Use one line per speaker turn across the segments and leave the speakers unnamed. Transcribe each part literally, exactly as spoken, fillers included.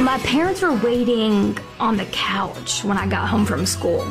My parents were waiting on the couch when I got home from school.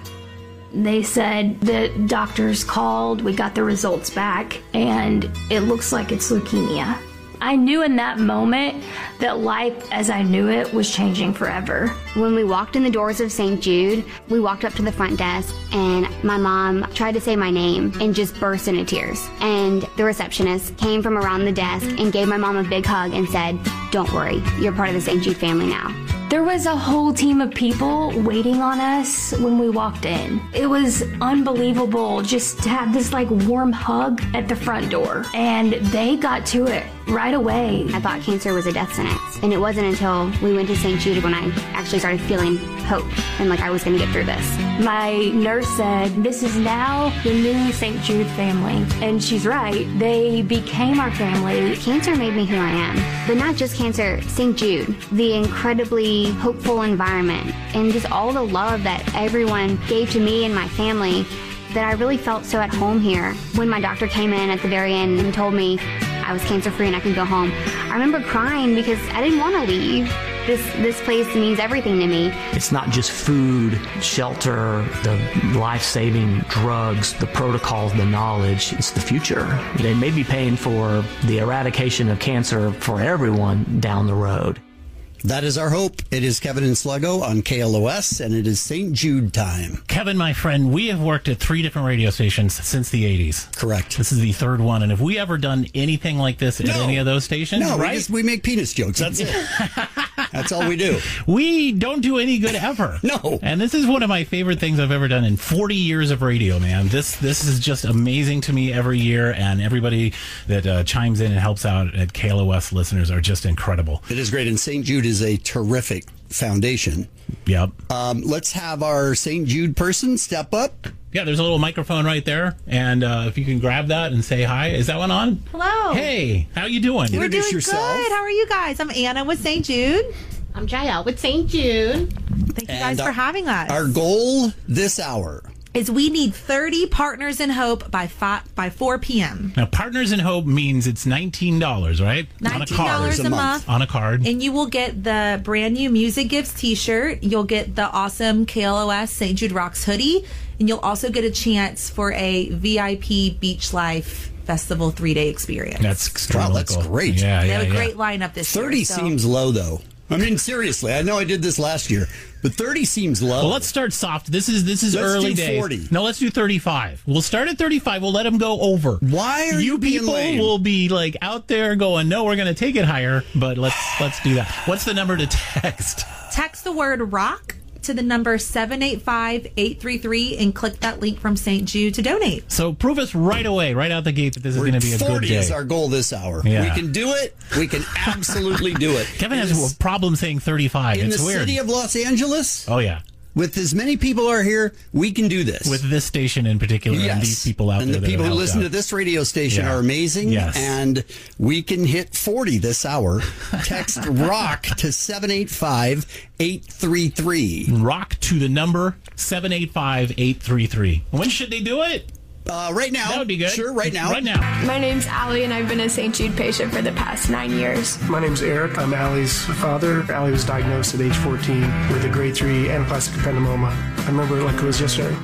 They said the doctors called, we got the results back, and it looks like it's leukemia. I knew in that moment that life as I knew it was changing forever.
When we walked in the doors of Saint Jude, we walked up to the front desk, and my mom tried to say my name and just burst into tears. And the receptionist came from around the desk and gave my mom a big hug and said, "Don't worry, you're part of the Saint Jude family now."
There was a whole team of people waiting on us when we walked in. It was unbelievable just to have this like warm hug at the front door. And they got to it right away.
I thought cancer was a death sentence. And it wasn't until we went to Saint Jude when I actually started feeling hope and like I was going to get through this.
My nurse said, "This is now the new Saint Jude family." And she's right. They became our family.
Cancer made me who I am. But not just cancer, Saint Jude. The incredibly hopeful environment and just all the love that everyone gave to me and my family, that I really felt so at home here. When my doctor came in at the very end and told me I was cancer-free and I could go home, I remember crying because I didn't want to leave. This this place means everything to me.
It's not just food, shelter, the life-saving drugs, the protocols, the knowledge. It's the future. They may be paying for the eradication of cancer for everyone down the road.
That is our hope. It is Kevin and Sluggo on K L O S, and it is Saint Jude time.
Kevin, my friend, we have worked at three different radio stations since the eighties.
Correct.
This is the third one. And have we ever done anything like this at
no.
any of those stations?
No,
right?
we, just, we make penis jokes. That's it. That's all we do.
We don't do any good ever.
No.
And this is one of my favorite things I've ever done in forty years of radio, man. This this is just amazing to me every year, and everybody that uh, chimes in and helps out at K L O S listeners are just incredible.
It is great, and Saint Jude is a terrific foundation.
Yep.
Um, let's have our Saint Jude person step up.
Yeah, there's a little microphone right there, and uh, if you can grab that and say hi. Is that one on?
Hello.
Hey, how you doing?
We're
Introduce
doing
yourself.
good. How are you guys? I'm Anna with Saint Jude.
I'm Jael with Saint Jude.
Thank you
And
guys
our-
for having us.
Our goal this hour
is we need thirty partners in hope by five, by four p.m.
Now, Partners in Hope means it's nineteen dollars, right?
nineteen
on a
dollars
card.
a
a month.
month.
On a card.
And you will get the brand new Music Gives t-shirt. You'll get the awesome K L O S Saint Jude Rocks hoodie. And you'll also get a chance for a V I P Beach Life Festival three-day experience.
That's extremely
Wow, that's
cool.
great.
Yeah,
They
yeah,
have a
yeah.
great lineup this
thirty
year. so-
seems low, though. I mean, seriously, I know I did this last year, but thirty seems low.
Well, let's start soft. This is this is
Let's
early
do
days.
forty.
No, let's do thirty-five. We'll start at thirty-five. We'll let them go over.
Why are you being
people
lame?
will be like out there going, no, we're going to take it higher, but let's let's do that. What's the number to text?
Text the word rock to the number seven eight five, eight three three and click that link from Saint Jude to donate.
So prove us right away, right out the gate, that this is
We're
going to be a good
forty
day.
is our goal this hour.
Yeah.
We can do it. We can absolutely do it.
Kevin
In
has
this-
a problem saying thirty-five.
in
It's
the
weird.
city of Los Angeles,
oh yeah,
with as many people are here, we can do this.
with this station in particular,
Yes.
and these people out
and
there.
the
that
people
have
who
helped
listen
out.
to this radio station
Yeah.
are amazing.
Yes.
And we can hit forty this hour. Text ROCK to seven eight five, eight three three.
Rock to the number seven eight five, eight three three. When should they do it?
Uh, right now.
That would be good.
Sure, right now.
Right now.
My name's Allie, and I've been a Saint Jude patient for the past nine years.
My name's Eric. I'm Allie's father. Allie was diagnosed at age fourteen with a grade three anaplastic ependymoma. I remember it like it was yesterday.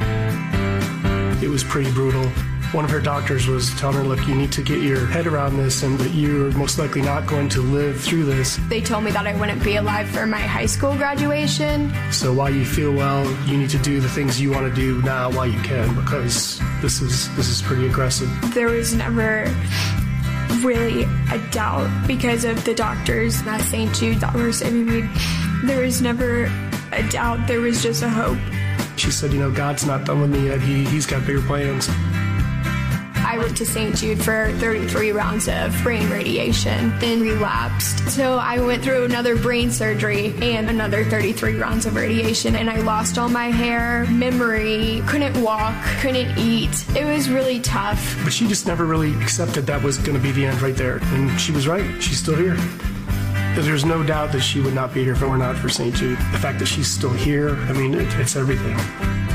It was pretty brutal. One of her doctors was telling her, look, you need to get your head around this and that you're most likely not going to live through this.
They told me that I wouldn't be alive for my high school graduation.
So while you feel well, you need to do the things you want to do now while you can, because this is this is pretty aggressive.
There was never really a doubt because of the doctors at Saint Jude that were saving me. There was never a doubt. There was just a hope.
She said, you know, God's not done with me yet. He, he's got bigger plans.
I went to Saint Jude for thirty-three rounds of brain radiation, then relapsed. So I went through another brain surgery and another thirty-three rounds of radiation, and I lost all my hair, memory, couldn't walk, couldn't eat. It was really tough.
But she just never really accepted that was going to be the end right there. And she was right. She's still here. There's no doubt that she would not be here if it were not for Saint Jude. The fact that she's still here, I mean, it, it's everything.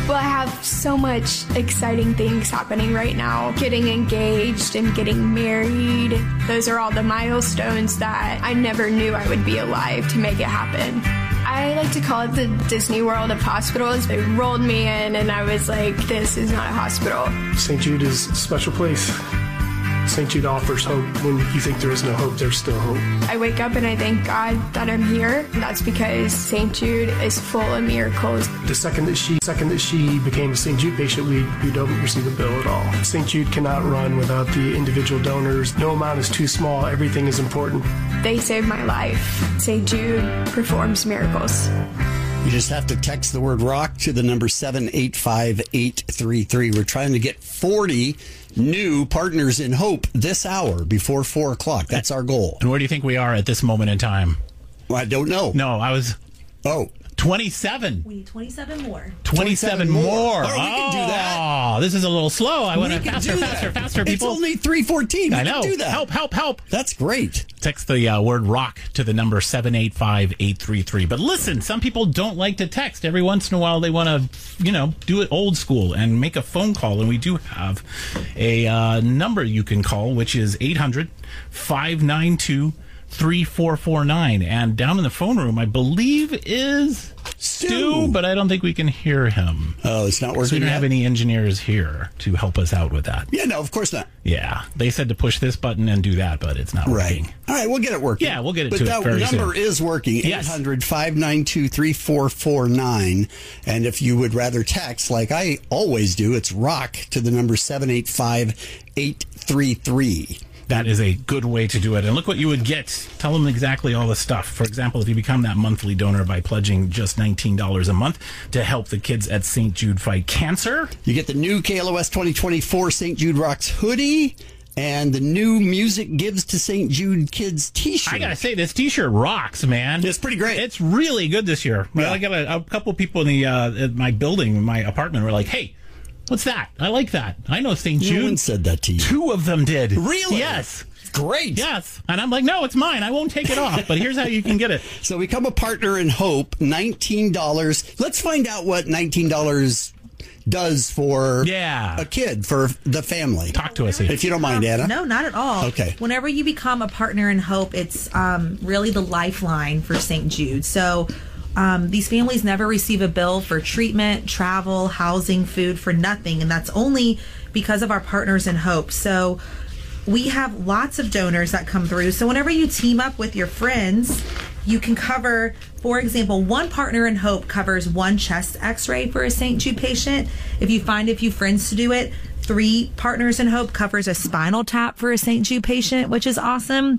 Well, I have so much exciting things happening right now. Getting engaged and getting married. Those are all the milestones that I never knew I would be alive to make it happen. I like to call it the Disney World of hospitals. They rolled me in and I was like, this is not a hospital.
Saint Jude is a special place. Saint Jude offers hope. When you think there is no hope, there's still hope.
I wake up and I thank God that I'm here. That's because Saint Jude is full of miracles.
The second that she second that she became a Saint Jude patient, we, we don't receive a bill at all. Saint Jude cannot run without the individual donors. No amount is too small. Everything is important.
They saved my life. Saint Jude performs miracles.
You just have to text the word rock to the number seven eight five eight three three. We're trying to get forty new partners in hope this hour before four o'clock. That's our goal.
And where do you think we are at this moment in time?
Well, I don't know.
No, I was...
Oh.
twenty-seven. We need twenty-seven more.
twenty-seven more.
Oh, we can do that.
Oh, this is a little slow. I
We
want to
can
faster,
do
faster,
that.
faster, people.
It's only three fourteen. We
I
can
know.
do that.
Help, help, help.
That's great.
Text the uh, word rock to the number seven eight five eight three three. But listen, some people don't like to text. Every once in a while, they want to, you know, do it old school and make a phone call. And we do have a uh, number you can call, which is eight hundred five nine two three four four nine. And down in the phone room, I believe is Stu, Stu but I don't think we can hear him.
Oh, it's not working.
So we don't
yet?
have any engineers here to help us out with that.
Yeah, no, of course not.
Yeah, they said to push this button and do that, but it's not
Right.
working.
All right, we'll get it working.
Yeah, we'll get it
but
to
that
it very
number
soon.
is working.
Yes.
eight hundred five nine two three four four nine. And if you would rather text, like I always do, it's rock to the number seven eight five eight three three.
That is a good way to do it. And look what you would get. Tell them exactly all the stuff. For example, if you become that monthly donor by pledging just nineteen dollars a month to help the kids at Saint Jude fight cancer.
You get the new K L O S twenty twenty-four Saint Jude Rocks hoodie and the new Music Gives to Saint Jude Kids t-shirt.
I gotta say, this t-shirt rocks, man.
It's pretty great.
It's really good this year.
Yeah.
I got a, a couple people in the uh, at my building, my apartment, were like, hey, what's that? I like that. I know Saint Jude.
No one said that to you.
Two of them did.
Really?
Yes.
Great.
Yes. And I'm like, no, it's mine. I won't take it off. But here's how you can get it.
So become a partner in hope, nineteen dollars. Let's find out what nineteen dollars does for
yeah.
a kid, for the family.
Talk to us here.
If you don't mind, Anna.
No, not at all.
Okay.
Whenever you become a partner in hope, it's um, really the lifeline for Saint Jude. So um, these families never receive a bill for treatment, travel, housing, food, for nothing. And that's only because of our partners in hope. So we have lots of donors that come through. So whenever you team up with your friends, you can cover, for example, one partner in hope covers one chest x-ray for a Saint Jude patient. If you find a few friends to do it, three partners in hope covers a spinal tap for a Saint Jude patient, which is awesome.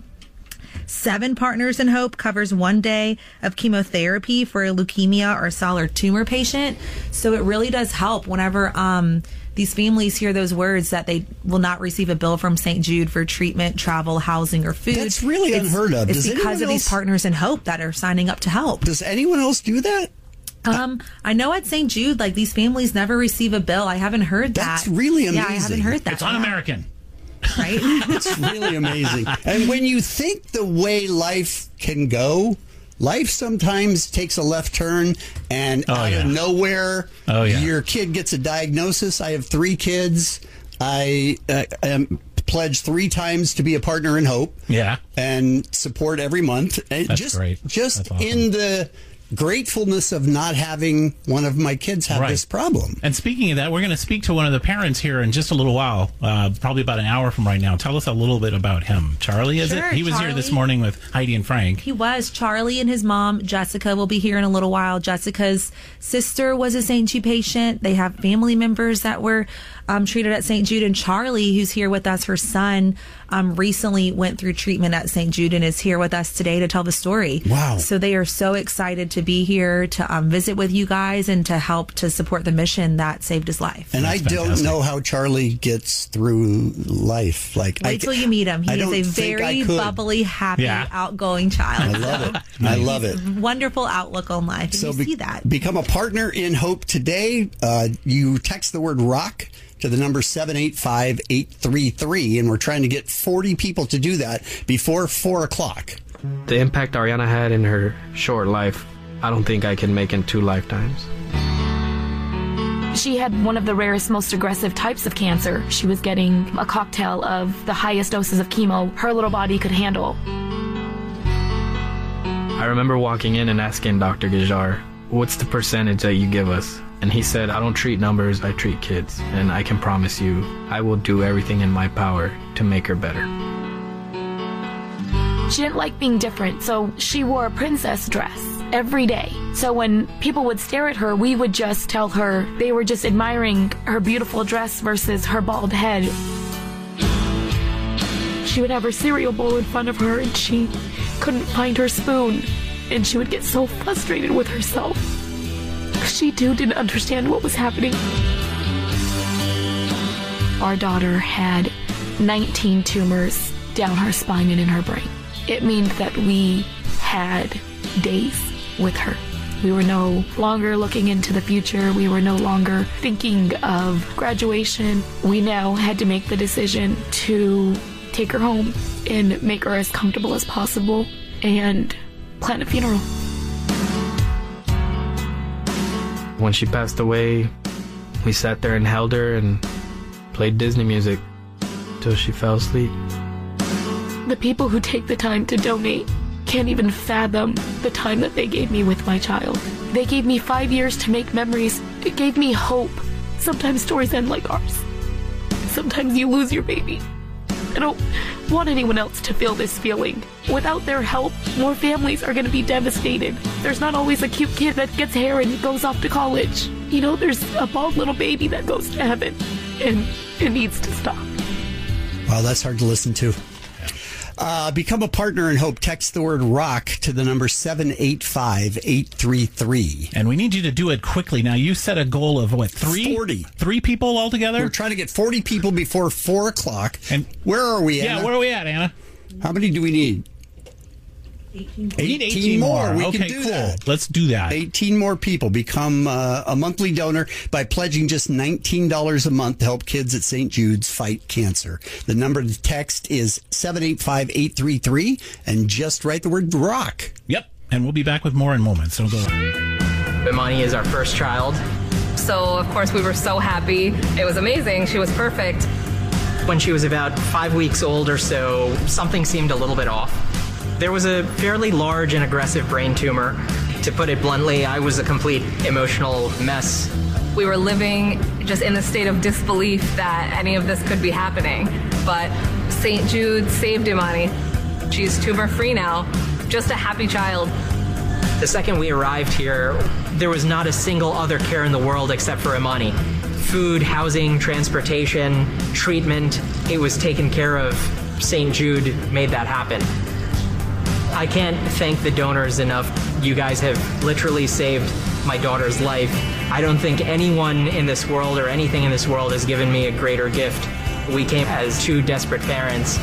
Seven Partners in Hope covers one day of chemotherapy for a leukemia or solid tumor patient. So it really does help whenever um, these families hear those words that they will not receive a bill from Saint Jude for treatment, travel, housing, or food.
That's really
It's-
unheard of.
It's
Does
because
anyone
of these
else-
Partners in Hope that are signing up to help.
Does anyone else do that?
Um, I know at Saint Jude, like, these families never receive a bill. I haven't heard that.
That's really
Yeah, I haven't
amazing.
heard that.
It's un-American.
Right?
It's really amazing. And when you think the way life can go, life sometimes takes a left turn, and
Oh,
out
yeah.
of nowhere,
Oh, yeah.
your kid gets a diagnosis. I have three kids. I uh, am pledged three times to be a partner in hope.
Yeah.
And support every month. And
That's
just,
great.
Just
That's awesome.
in the gratefulness of not having one of my kids have
Right.
this problem.
And speaking of that, we're going to speak to one of the parents here in just a little while, uh, probably about an hour from right now. Tell us a little bit about him. Charlie, is
Sure,
it? He was here this
Charlie.
morning with Heidi and Frank.
He was. Charlie and his mom, Jessica, will be here in a little while. Jessica's sister was a Saint Jude patient. They have family members that were um, treated at Saint Jude. And Charlie, who's here with us, her son, um, recently went through treatment at Saint Jude and is here with us today to tell the story.
Wow.
So they are so excited to be here to um, visit with you guys and to help to support the mission that saved his life.
And
That's
I don't
fantastic.
know how Charlie gets through life. Like,
Wait
I,
till you meet him. He
I
is
don't
a
think I
very
could.
bubbly, happy,
Yeah.
outgoing child.
I love it. I love it.
Wonderful outlook on life. And you
be-
see that.
become a partner in hope today. Uh, you text the word rock to the number seven eight five eight three three, and we're trying to get forty people to do that before four o'clock.
The impact Ariana had in her short life, I don't think I can make in two lifetimes.
She had one of the rarest, most aggressive types of cancer. She was getting a cocktail of the highest doses of chemo her little body could handle.
I remember walking in and asking Doctor Gajar, what's the percentage that you give us? And he said, I don't treat numbers, I treat kids. And I can promise you, I will do everything in my power to make her better.
She didn't like being different, so she wore a princess dress every day. So when people would stare at her, we would just tell her they were just admiring her beautiful dress versus her bald head. She would have her cereal bowl in front of her and she couldn't find her spoon. And she would get so frustrated with herself. She too didn't understand what was happening. Our daughter had nineteen tumors down her spine and in her brain. It means that we had days with her. We were no longer looking into the future. We were no longer thinking of graduation. We now had to make the decision to take her home and make her as comfortable as possible and plan a funeral.
When she passed away, we sat there and held her and played Disney music till she fell asleep.
The people who take the time to donate can't even fathom the time that they gave me with my child. They gave me five years to make memories. It gave me hope. Sometimes stories end like ours. Sometimes you lose your baby. I don't want anyone else to feel this feeling. Without their help, more families are going to be devastated. There's not always a cute kid that gets hair and goes off to college. You know, there's a bald little baby that goes to heaven, and it needs to stop.
Wow, that's hard to listen to. Uh, become a partner in hope. Text the word ROCK to the number seven eight five eight three three.
And we need you to do it quickly. Now, you set a goal of, what, three?
forty.
Three people altogether?
We're trying to get forty people before four o'clock. And where are we, Anna?
Yeah, where are we at, Anna?
How many do we need?
eighteen.
eighteen,
We need eighteen
more.
more.
We
Okay,
can do
cool.
that.
Let's do that.
eighteen more people. Become uh, a monthly donor by pledging just nineteen dollars a month to help kids at Saint Jude's fight cancer. The number to text is seven eight five eight three three and just write the word ROCK.
Yep. And we'll be back with more in moments. So go.
Imani is our first child. So, of course, we were so happy. It was amazing. She was perfect.
When she was about five weeks old or so, something seemed a little bit off. There was a fairly large and aggressive brain tumor. To put it bluntly, I was a complete emotional mess.
We were living just in a state of disbelief that any of this could be happening. But Saint Jude saved Imani. She's tumor-free now. Just a happy child.
The second we arrived here, there was not a single other care in the world except for Imani. Food, housing, transportation, treatment, it was taken care of. Saint Jude made that happen. I can't thank the donors enough. You guys have literally saved my daughter's life. I don't think anyone in this world or anything in this world has given me a greater gift. We came as two desperate parents,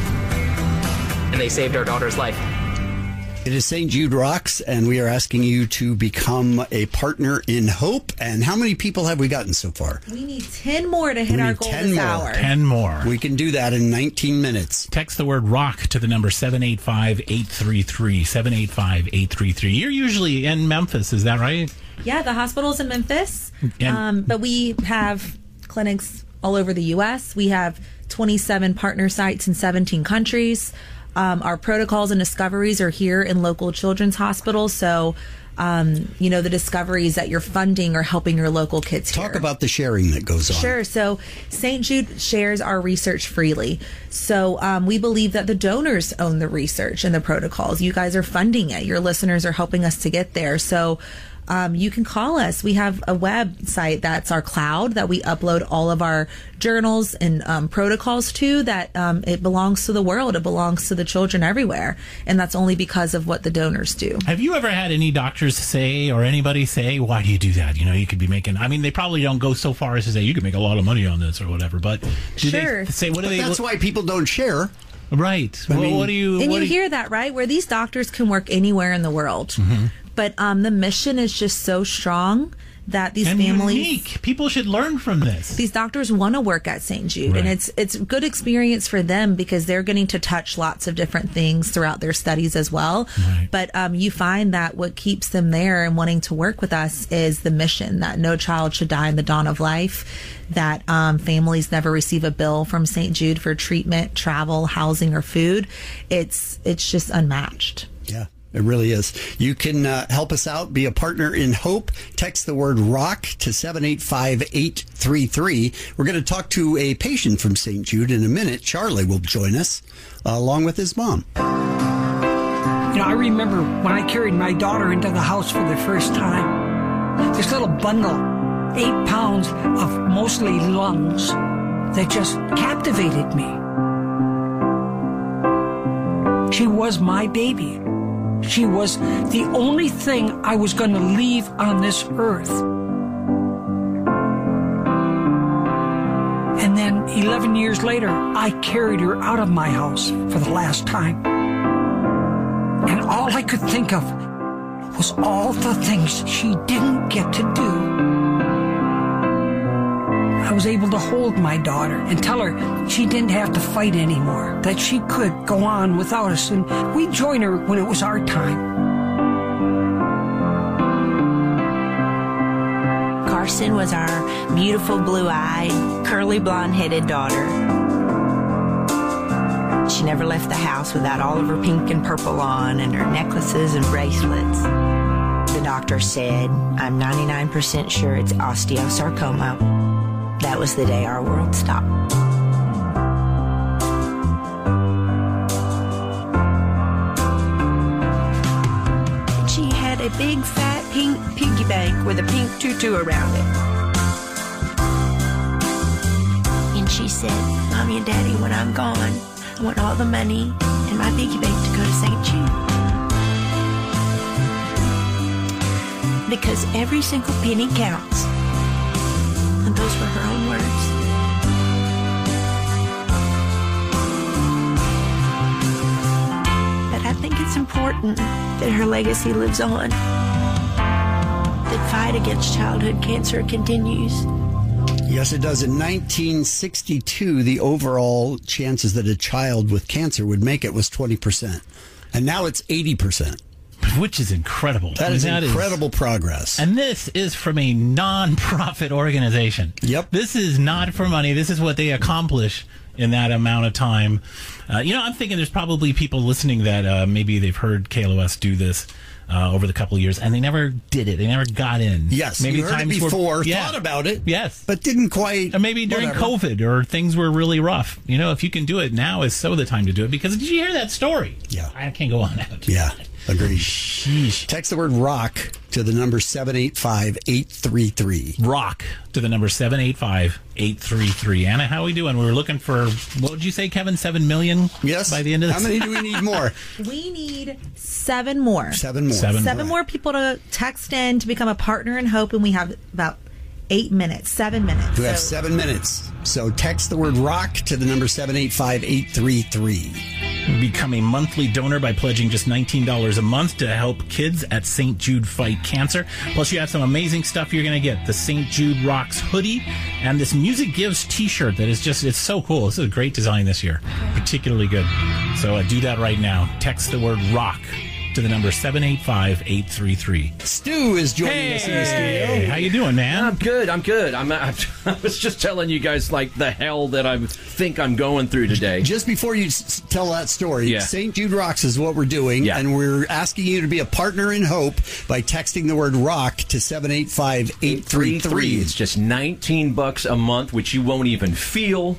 and they saved our daughter's life.
It is Saint Jude Rocks, and we are asking you to become a partner in hope. And how many people have we gotten so far?
We need ten more to hit
We
our
need
goal
ten
this
more.
hour.
ten more.
We can do that in nineteen minutes.
Text the word ROCK to the number seven eight five eight three three. seven eight five eight three three. You're usually in Memphis, is that right?
Yeah, the hospital's in Memphis,
And-
um, but we have clinics all over the U S. We have twenty-seven partner sites in seventeen countries. Um, our protocols and discoveries are here in local children's hospitals. So, um, you know, the discoveries that you're funding are helping your local kids here.
Talk about the sharing that goes on.
Sure. So Saint Jude shares our research freely. So um, we believe that the donors own the research and the protocols. You guys are funding it. Your listeners are helping us to get there. So um, you can call us. We have a website that's our cloud that we upload all of our journals and um, protocols to. That um, it belongs to the world. It belongs to the children everywhere. And that's only because of what the donors do.
Have you ever had any doctors say or anybody say, why do you do that? You know, you could be making, I mean, they probably don't go so far as to say you could make a lot of money on this or whatever, but do
Sure.
they say, what do
But
they,
that's why people don't share.
Right.
I
well,
mean-
what do you,
And
what
you
do
hear that, right? Where these doctors can work anywhere in the world.
Mhm.
But um, the mission is just so strong that these
and
families
unique. People should learn from this.
These doctors want to work at Saint Jude,
Right.
and it's it's a good experience for them because they're getting to touch lots of different things throughout their studies as well.
Right.
But um, you find that what keeps them there and wanting to work with us is the mission that no child should die in the dawn of life, that um, families never receive a bill from Saint Jude for treatment, travel, housing, or food. It's it's just unmatched.
Yeah. It really is. You can uh, help us out, be a partner in hope. Text the word ROCK to seven eight five eight three three. We're going to talk to a patient from Saint Jude in a minute. Charlie will join us uh, along with his mom.
You know, I remember when I carried my daughter into the house for the first time, this little bundle, eight pounds of mostly lungs, that just captivated me. She was my baby. She was the only thing I was going to leave on this earth. And then eleven years later, I carried her out of my house for the last time. And all I could think of was all the things she didn't get to do. I was able to hold my daughter and tell her she didn't have to fight anymore, that she could go on without us, and we'd join her when it was our time.
Carson was our beautiful blue-eyed, curly blonde-headed daughter. She never left the house without all of her pink and purple on and her necklaces and bracelets. The doctor said, "I'm ninety-nine percent sure it's osteosarcoma." That was the day our world stopped. She had a big fat pink piggy bank with a pink tutu around it. And she said, "Mommy and Daddy, when I'm gone, I want all the money in my piggy bank to go to Saint Jude. Because every single penny counts." And those were her own words. But I think it's important that her legacy lives on. That fight against childhood cancer continues.
Yes, it does. In nineteen sixty-two, the overall chances that a child with cancer would make it was twenty percent. And now it's eighty percent.
Which is incredible.
That
I mean,
is
that
incredible progress.
And this is from a non-profit organization.
Yep.
This is not for money. This is what they accomplish in that amount of time. Uh, you know, I'm thinking there's probably people listening that uh, maybe they've heard K L O S do this uh, over the couple of years, and they never did it. They never got in.
Yes,
maybe
you heard
times
it before,
were, yeah.
thought about it,
yes,
but didn't quite.
Or maybe during
whatever.
COVID or things were really rough. You know, if you can do it, now is so the time to do it. Because did you hear that story?
Yeah.
I can't go on now.
Yeah. Agreed.
Sheesh.
Text the word ROCK to the number seven eight five eight three three.
ROCK to the number seven eight five eight three three. Anna, how are we doing? We were looking for, what would you say, Kevin? Seven million?
Yes.
By the end of this?
How many do we need more?
We need seven more.
Seven more.
Seven,
Seven more people to text in to become a partner in hope, and we have about eight minutes, seven minutes.
We have
So-
seven minutes. So text the word ROCK to the number seven eight five eight three three.
Become a monthly donor by pledging just nineteen dollars a month to help kids at Saint Jude fight cancer. Plus, you have some amazing stuff you're going to get. The Saint Jude Rocks hoodie and this Music Gives t-shirt that is just, it's so cool. This is a great design this year. Particularly good. So uh, do that right now. Text the word ROCK to the number seven eight five eight three three.
Stu is joining
hey,
us in the studio.
How you doing, man?
I'm good. I'm good. I'm, I'm, I was just telling you guys like the hell that I think I'm going through today.
Just before you s- tell that story,
Yeah.
Saint Jude Rocks is what we're doing,
Yeah.
and we're asking you to be a partner in hope by texting the word ROCK to seven eight five eight three three.
It's just nineteen bucks a month, which you won't even feel.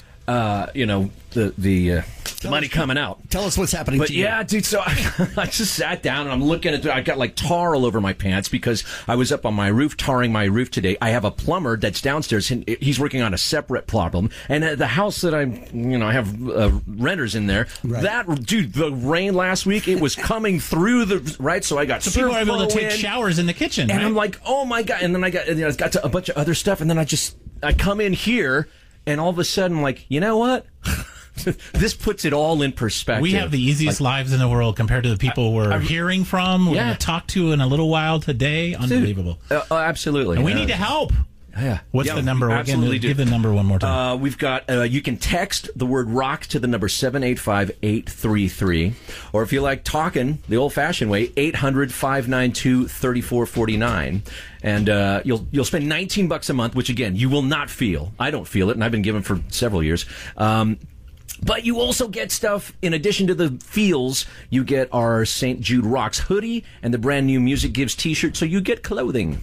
Uh, you know the the uh, money
us-
coming out.
Tell us what's happening
But
to you.
yeah, dude, so I, I just sat down and I'm looking at it. I got like tar all over my pants because I was up on my roof tarring my roof today. I have a plumber that's downstairs and he's working on a separate problem. And uh, the house that I'm, you know, I have uh, renters in there.
Right.
That, dude, the rain last week, it was coming through the, right? So I got
So people are able to
Surflow
take
in,
showers in the kitchen,
and
right?
I'm like, oh my God. And then I got, and then I got to a bunch of other stuff. And then I just, I come in here and all of a sudden I'm like, you know what? this puts it all in perspective.
We have the easiest like, lives in the world compared to the people we're I, I, hearing from. We're yeah. going to talk to in a little while today. Unbelievable.
Uh, uh, absolutely.
And we
uh,
need to help.
Yeah.
What's
yeah,
the number?
Absolutely
Again, give the number one more time.
Uh, we've got, uh, you can text the word rock to the number seven eight five, eight three three. Or if you like talking the old-fashioned way, eight hundred, five nine two, three four four nine. And uh, you'll you'll spend nineteen bucks a month, which, again, you will not feel. I don't feel it, and I've been given for several years. Um, But you also get stuff, in addition to the feels, you get our Saint Jude Rocks hoodie and the brand new Music Gives t-shirt, so you get clothing.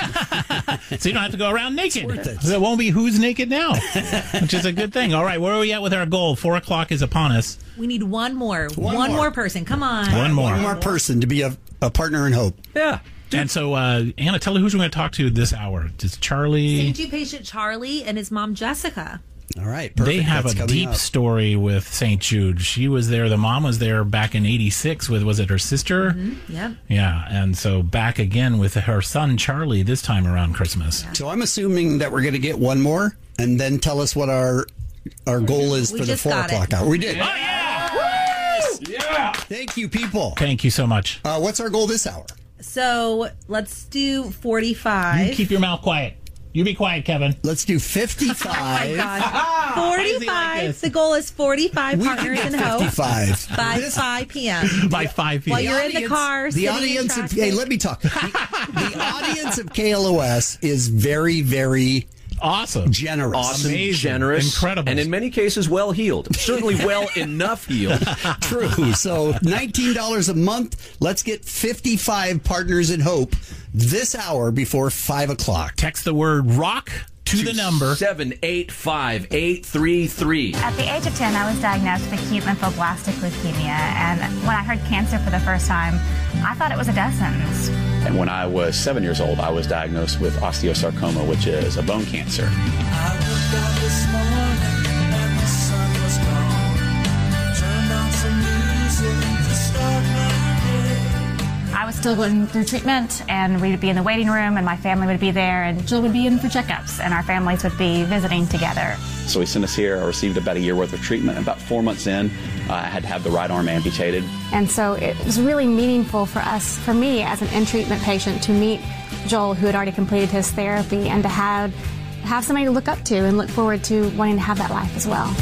So you don't have to go around naked. It won't be who's naked now, which is a good thing. All right, where are we at with our goal? Four o'clock is upon us.
We need one more. One, one more. more person. Come on.
One more.
One more person to be a, a partner in hope.
Yeah.
Dude. And so, uh, Anna, tell her who's we're going to talk to this hour. It's Charlie.
Saint Jude patient Charlie and his mom, Jessica.
All right.
Perfect. They have That's a deep
up.
story with Saint Jude. She was there. The mom was there back in eighty-six with, was it her sister?
Mm-hmm. Yep.
Yeah. And so back again with her son, Charlie, this time around Christmas.
Yeah. So I'm assuming that we're going to get one more and then tell us what our our goal is
we
for the four o'clock hour. We did.
Oh, yeah.
Woo! Yeah. Thank you, people.
Thank you so much.
Uh, what's our goal this hour?
So let's do forty-five.
You keep your mouth quiet. You be quiet, Kevin.
Let's do fifty-five.
Oh, my God. forty-five. Like the goal is forty-five
we
partners in hope.
fifty-five.
By this, five p.m.
By five p.m.
While you're in the car.
The audience of, hey, let me talk. The, the audience of K L O S is very, very
awesome.
Generous.
Awesome,
Amazing.
generous.
Incredible.
And in many cases, well-heeled. Certainly well enough healed.
True. So nineteen dollars a month. Let's get fifty-five partners in hope this hour before five o'clock.
Text the word rock to, to the number
seven eight five, eight three three.
At the age of ten, I was diagnosed with acute lymphoblastic leukemia, and when I heard cancer for the first time, I thought it was a death sentence.
And when I was seven years old, I was diagnosed with osteosarcoma, which is a bone cancer.
I looked out this morning and the sun was gone. Turned on some music to start my day.
I was still going through treatment, and we'd be in the waiting room, and my family would be there, and Jill would be in for checkups, and our families would be visiting together.
So he sent us here. I received about a year worth of treatment. About four months in, uh, I had to have the right arm amputated.
And so it was really meaningful for us, for me as an in-treatment patient, to meet Joel, who had already completed his therapy, and to have, have somebody to look up to and look forward to wanting to have that life as well.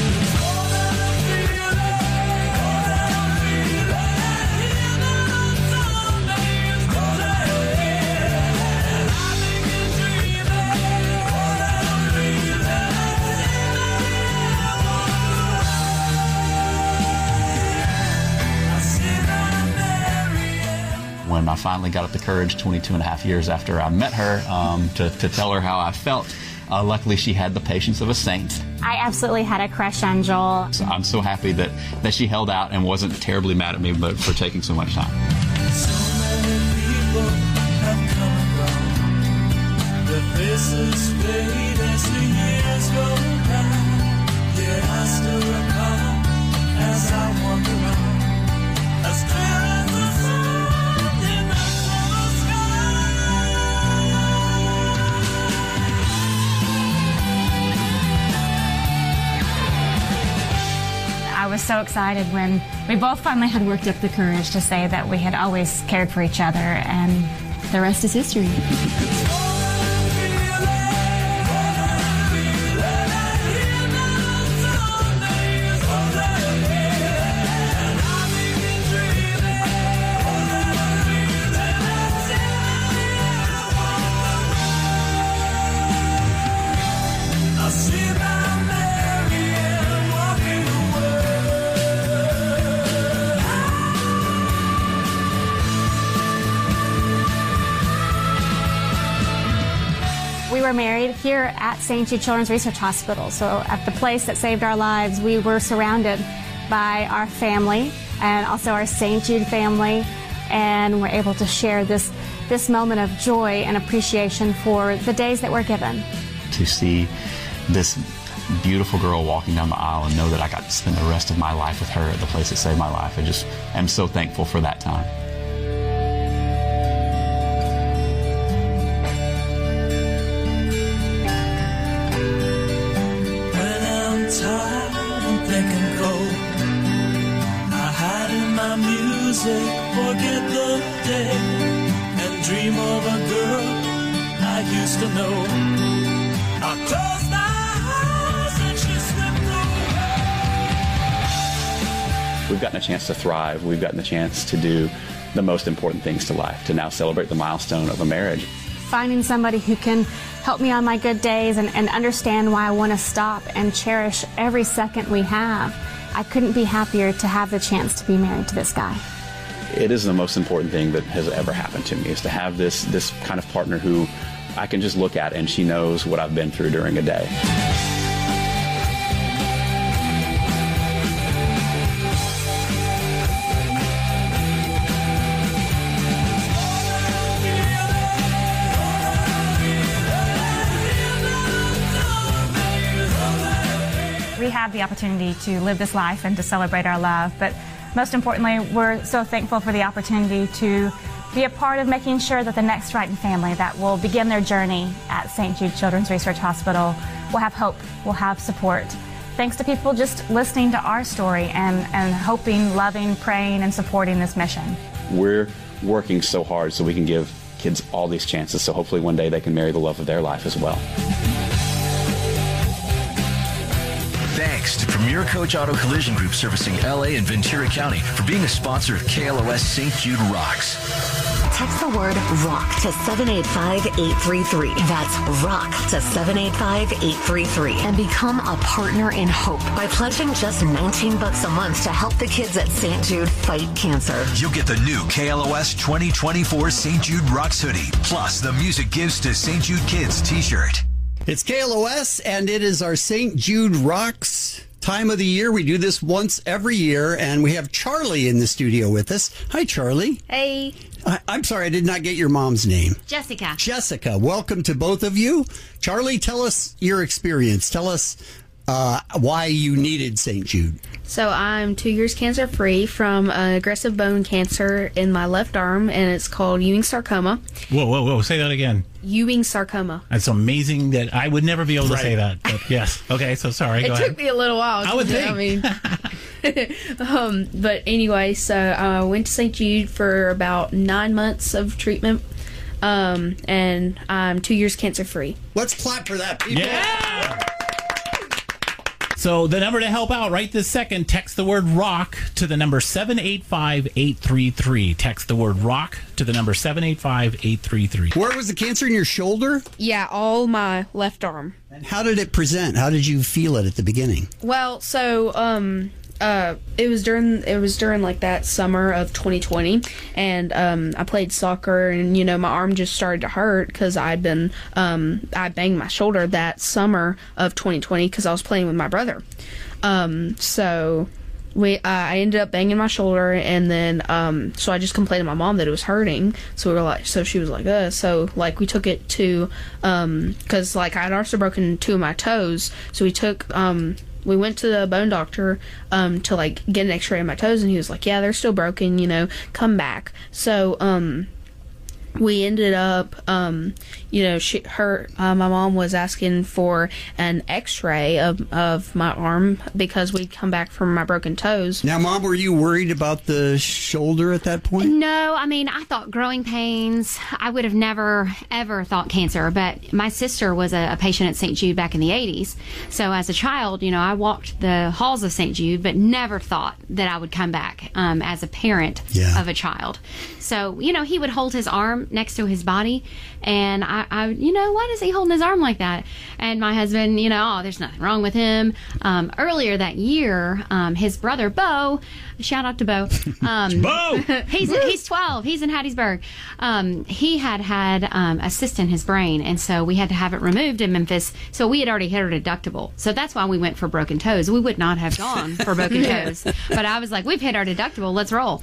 When I finally got up the courage twenty-two and a half years after I met her um, to, to tell her how I felt, uh, luckily she had the patience of a saint.
I absolutely had a crush on Joel.
So I'm so happy that, that she held out and wasn't terribly mad at me but for taking so much time.
So many people have come and gone. Their faces fade as the years go by. Yet I still recall as I wander on, as clear as the sun.
I was so excited when we both finally had worked up the courage to say that we had always cared for each other, and the rest is history.
We were married here at Saint Jude Children's Research Hospital. So at the place that saved our lives, we were surrounded by our family and also our Saint Jude family, and we're able to share this, this moment of joy and appreciation for the days that we're given.
To see this beautiful girl walking down the aisle and know that I got to spend the rest of my life with her at the place that saved my life, I just am so thankful for that time.
a dream of a girl I used to know. I closed my eyes and she slipped away.
We've gotten a chance to thrive. We've gotten the chance to do the most important things to life, to now celebrate the milestone of a marriage.
Finding somebody who can help me on my good days and, and understand why I want to stop and cherish every second we have. I couldn't be happier to have the chance to be married to this guy.
It is the most important thing that has ever happened to me, is to have this, this kind of partner who I can just look at and she knows what I've been through during a day.
We have the opportunity to live this life and to celebrate our love, but most importantly, we're so thankful for the opportunity to be a part of making sure that the next Wrighton family that will begin their journey at Saint Jude Children's Research Hospital will have hope, will have support. Thanks to people just listening to our story and, and hoping, loving, praying, and supporting this mission.
We're working so hard so we can give kids all these chances, so hopefully one day they can marry the love of their life as well.
Thanks to Premier Coach Auto Collision Group servicing L A and Ventura County for being a sponsor of K L O S Saint Jude Rocks.
Text the word ROCK to seven eight five, eight three three. That's ROCK to seven eight five, eight three three. And become a partner in hope by pledging just nineteen bucks a month to help the kids at Saint Jude fight cancer.
You'll get the new K L O S twenty twenty-four Saint Jude Rocks hoodie, plus the Music Gives to Saint Jude Kids t-shirt.
It's K L O S, and it is our Saint Jude Rocks time of the year. We do this once every year, and we have Charlie in the studio with us. Hi, Charlie.
Hey.
I, I'm sorry, I did not get your mom's name.
Jessica.
Jessica, welcome to both of you. Charlie, tell us your experience. Tell us uh, why you needed Saint Jude.
So I'm two years cancer free from uh, aggressive bone cancer in my left arm, and it's called Ewing sarcoma.
Whoa, whoa, whoa! Say that again.
Ewing sarcoma.
It's amazing that I would never be able to
Right.
say that. But yes. Okay. So sorry.
It
Go
took
ahead.
me a little while.
I would
to-
think.
I mean, um, but anyway, so I went to Saint Jude for about nine months of treatment, um, and I'm two years cancer free.
Let's clap for that, people.
Yeah. So the number to help out right this second, text the word ROCK to the number seven eight five, eight three three. Text the word ROCK to the number seven eight five, eight three three.
Where was the cancer, in your shoulder?
Yeah, all my left arm.
And how did it present? How did you feel it at the beginning?
Well, so um uh it was during it was during like that summer of twenty twenty, and um I played soccer, and you know my arm just started to hurt because I'd been um I banged my shoulder that summer of twenty twenty because I was playing with my brother. Um so we uh, I ended up banging my shoulder, and then um so I just complained to my mom that it was hurting. So we were like, so she was like, uh so like we took it to um because like I had also broken two of my toes, so we took um we went to the bone doctor um to like get an x-ray of my toes, and he was like, yeah, they're still broken, you know, come back. So um we ended up um you know she her uh, my mom was asking for an x-ray of of my arm because we'd come back from my broken toes.
Now, Mom, were you worried about the shoulder at that point?
No, I mean, I thought growing pains. I would have never, ever thought cancer. But my sister was a, a patient at Saint Jude back in the eighties. So as a child, you know, I walked the halls of Saint Jude, but never thought that I would come back um, as a parent
Yeah.
of a child. So, you know, he would hold his arm next to his body. And I, I, you know, why is he holding his arm like that? And my husband, you know, oh, there's nothing wrong with him. Um, earlier that year, um, his brother, Bo, shout out to Bo. Um,
Bo!
he's he's twelve. He's in Hattiesburg. Um, he had had um, a cyst in his brain, and so we had to have it removed in Memphis. So we had already hit our deductible. So that's why we went for broken toes. We would not have gone for broken toes. But I was like, we've hit our deductible. Let's roll.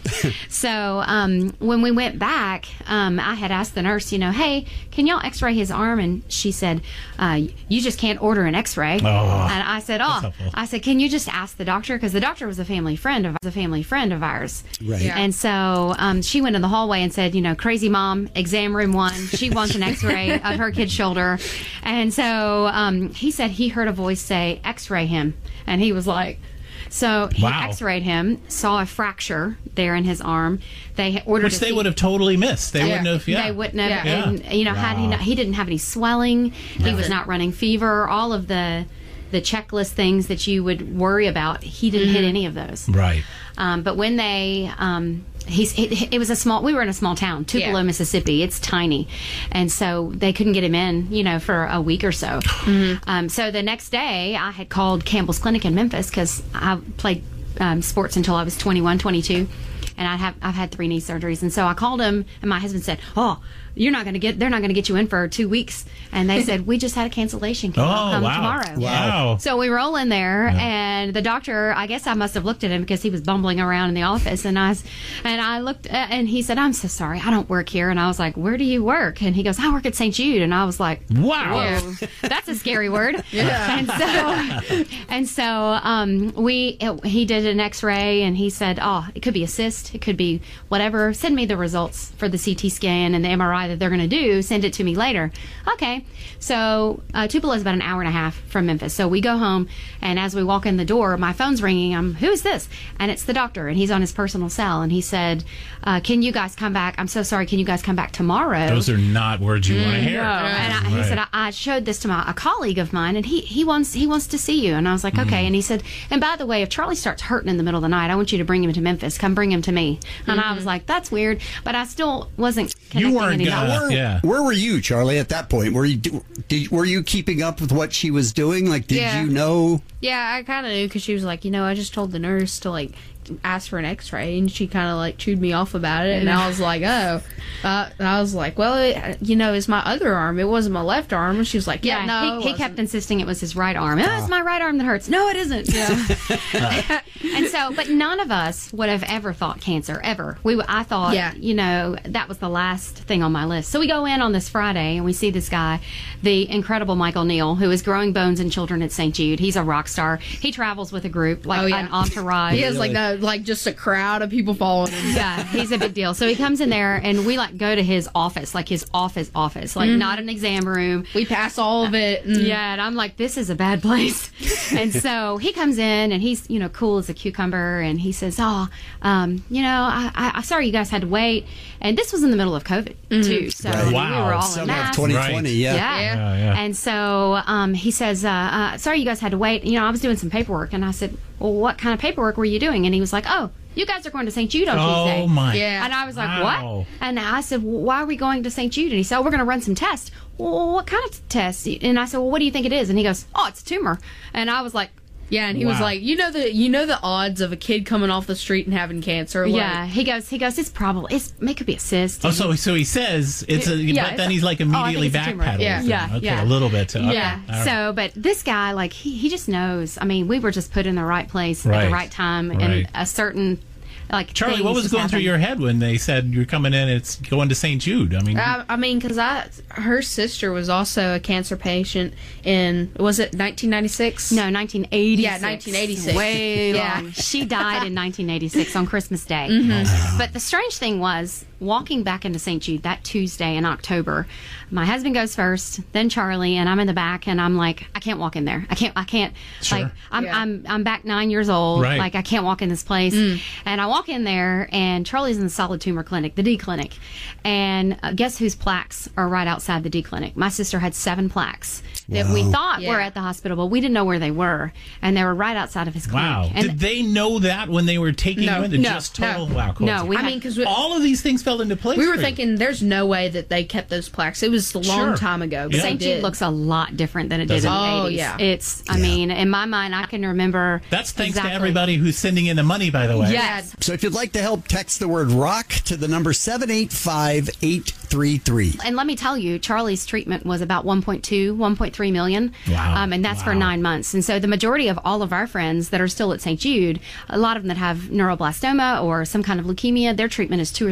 So um, when we went back, um, I had asked the nurse, you know, hey, can y'all x-ray his arm? And she said, uh, you just can't order an x-ray.
Oh,
and I said,
that's
oh,
helpful.
I said, can you just ask the doctor? Because the doctor was a family friend of a family friend of ours.
Right.
Yeah.
And so um, she went in the hallway and said, you know, crazy mom, exam room one. She wants an x-ray of her kid's shoulder. And so um, he said he heard a voice say, x-ray him. And he was like, So he
Wow.
x-rayed him, saw a fracture there in his arm. They ordered
Which
a
they
C-
would have totally missed. They wouldn't have, yeah.
They wouldn't have,
Yeah.
and you know, had he
Wow.
not, he didn't have any swelling. He was not running fever. All of the the checklist things that you would worry about, he didn't hit
Mhm.
any of those.
Right.
Um, but when they, um, he's, it, it was a small, we were in a small town, Tupelo,
Yeah.
Mississippi. It's tiny. And so they couldn't get him in, you know, for a week or so. Um, so the next day I had called Campbell's Clinic in Memphis because I played um, sports until I was twenty-one, twenty-two. And I have, I've had three knee surgeries. And so I called him and my husband said, oh, you're not going to get, they're not going to get you in for two weeks. And they said, we just had a cancellation. Can you
Oh,
come
wow.
tomorrow?
Wow.
So we roll in there, and the doctor, I guess I must have looked at him because he was bumbling around in the office, and I, was, and I looked, uh, and he said, "I'm so sorry, I don't work here." And I was like, "Where do you work?" And he goes, "I work at Saint Jude." And I was like,
"Wow,
whoa, that's a scary word."
Yeah.
And so, and so um, we, it, he did an X-ray, and he said, "Oh, it could be a cyst, it could be whatever. Send me the results for the C T scan and the M R I that they're going to do. Send it to me later." Okay, so uh, Tupelo is about an hour and a half from Memphis. So we go home, and as we walk in the door, my phone's ringing. I'm, who is this? And it's the doctor, and he's on his personal cell. And he said, uh, "Can you guys come back? I'm so sorry. Can you guys come back tomorrow?"
Those are not words you want to hear.
No. And I, he
Right.
said, I, I showed this to my a colleague of mine, and he, he wants he wants to see you. And I was like,
Mm-hmm.
okay. And he said, and by the way, if Charlie starts hurting in the middle of the night, I want you to bring him to Memphis. Come bring him to me. And I was like, that's weird, but I still wasn't connecting any dots.
Where, where were you, Charlie, at that point? Were you did, were you keeping up with what she was doing? Like, did
Yeah.
you know?
Yeah, I kind of knew because she was like, you know, I just told the nurse to like ask for an X-ray, and she kind of like chewed me off about it, and I was like, oh, uh, and I was like, well, it, you know, it's my other arm. It wasn't my left arm. And she was like, yeah, no,
he,
it
he
wasn't.
kept insisting it was his right arm. Oh, it's my right arm that hurts. No, it isn't. Yeah. And so, but none of us would have ever thought cancer, ever. We, I thought,
Yeah.
you know, that was the last thing on my list. So we go in on this Friday, and we see this guy, the incredible Michael Neal, who is growing bones in children at Saint Jude. He's a rock star. He travels with a group, like
Oh, yeah.
an entourage.
He has like that, like just a crowd of people following him.
Yeah, he's a big deal. So he comes in there, and we like go to his office, like his office office, like
Mhm.
not an exam room.
We pass all of it. And
Yeah, and I'm like, this is a bad place. And so he comes in, and he's, you know, cool as a cucumber, and he says, oh, um, you know, I, I, I'm sorry you guys had to wait. And this was in the middle of COVID, too. So
Right.
I mean,
Wow.
we were all
Summer
in
of
masks.
twenty twenty, yeah.
Yeah.
Yeah, yeah.
And so um, he says, uh, uh, sorry you guys had to wait. You know, I was doing some paperwork, and I said, well, what kind of paperwork were you doing? And he was like, oh, you guys are going to Saint Jude on
Oh,
Tuesday.
my.
Yeah.
And I was like,
Wow.
what? And I said, well, why are we going to Saint Jude? And he said, oh, we're going to run some tests. Well, what kind of tests? And I said, well, what do you think it is? And he goes, oh, it's a tumor. And I was like,
Yeah, and he was
Wow.
like, you know the you know the odds of a kid coming off the street and having cancer. Like,
yeah. He goes, he goes, it's probably, it's, it could be a cyst.
Oh, so so he says it's a,
Yeah,
but
it's
then
a-
he's like
oh, I think
immediately
it's a tumor.
backpedaling.
Yeah. Yeah,
Okay,
yeah.
a little bit. Okay.
Yeah.
All right.
So, but this guy, like, he, he just knows. I mean, we were just put in the right place at
Right.
the right time,
Right.
and a certain, like,
Charlie, what
things
was
just
going through
happened.
your head when they said you're coming in? It's going to Saint Jude. I mean,
I, I mean, because I her sister was also a cancer patient in was it nineteen ninety-six?
No, nineteen eighty-six.
Yeah, nineteen eighty-six.
Way
Yeah.
long. She died in nineteen eighty-six on Christmas Day.
Mhm.
But the strange thing was, walking back into Saint Jude that Tuesday in October, my husband goes first, then Charlie, and I'm in the back, and I'm like, I can't walk in there. I can't. I can't.
Sure.
Like, I'm,
Yeah.
I'm, I'm back nine years old.
Right.
Like, I can't walk in this place.
Mm.
And I walk in there, and Charlie's in the solid tumor clinic, the D clinic, and uh, guess whose plaques are right outside the D clinic? My sister had seven plaques that we
Wow.
thought were
Yeah.
at the hospital, but we didn't know where they were, and they were right outside of his clinic.
wow.
And
Did they know that when they were taking
No,
you in? The
no,
just total
no.
wow. Cool.
No, we
I
had-
mean, because
all of these things fell into place.
we were
for you.
thinking there's no way that they kept those plaques. It was a long
Sure.
time ago. but
Saint
they
Jude
did.
looks a lot different than it
Does
did in
it?
the
Oh,
eighties.
yeah.
It's, I mean, in my mind, I can remember.
That's thanks
exactly.
to everybody who's sending in the money, by the way.
Yes.
So if you'd like to help, text the word rock to the number seven eight five eight three three.
And let me tell you, Charlie's treatment was about one point two, one point three million.
Wow.
Um, and that's for
Wow.
nine months. And so the majority of all of our friends that are still at Saint Jude, a lot of them that have neuroblastoma or some kind of leukemia, their treatment is two or three years.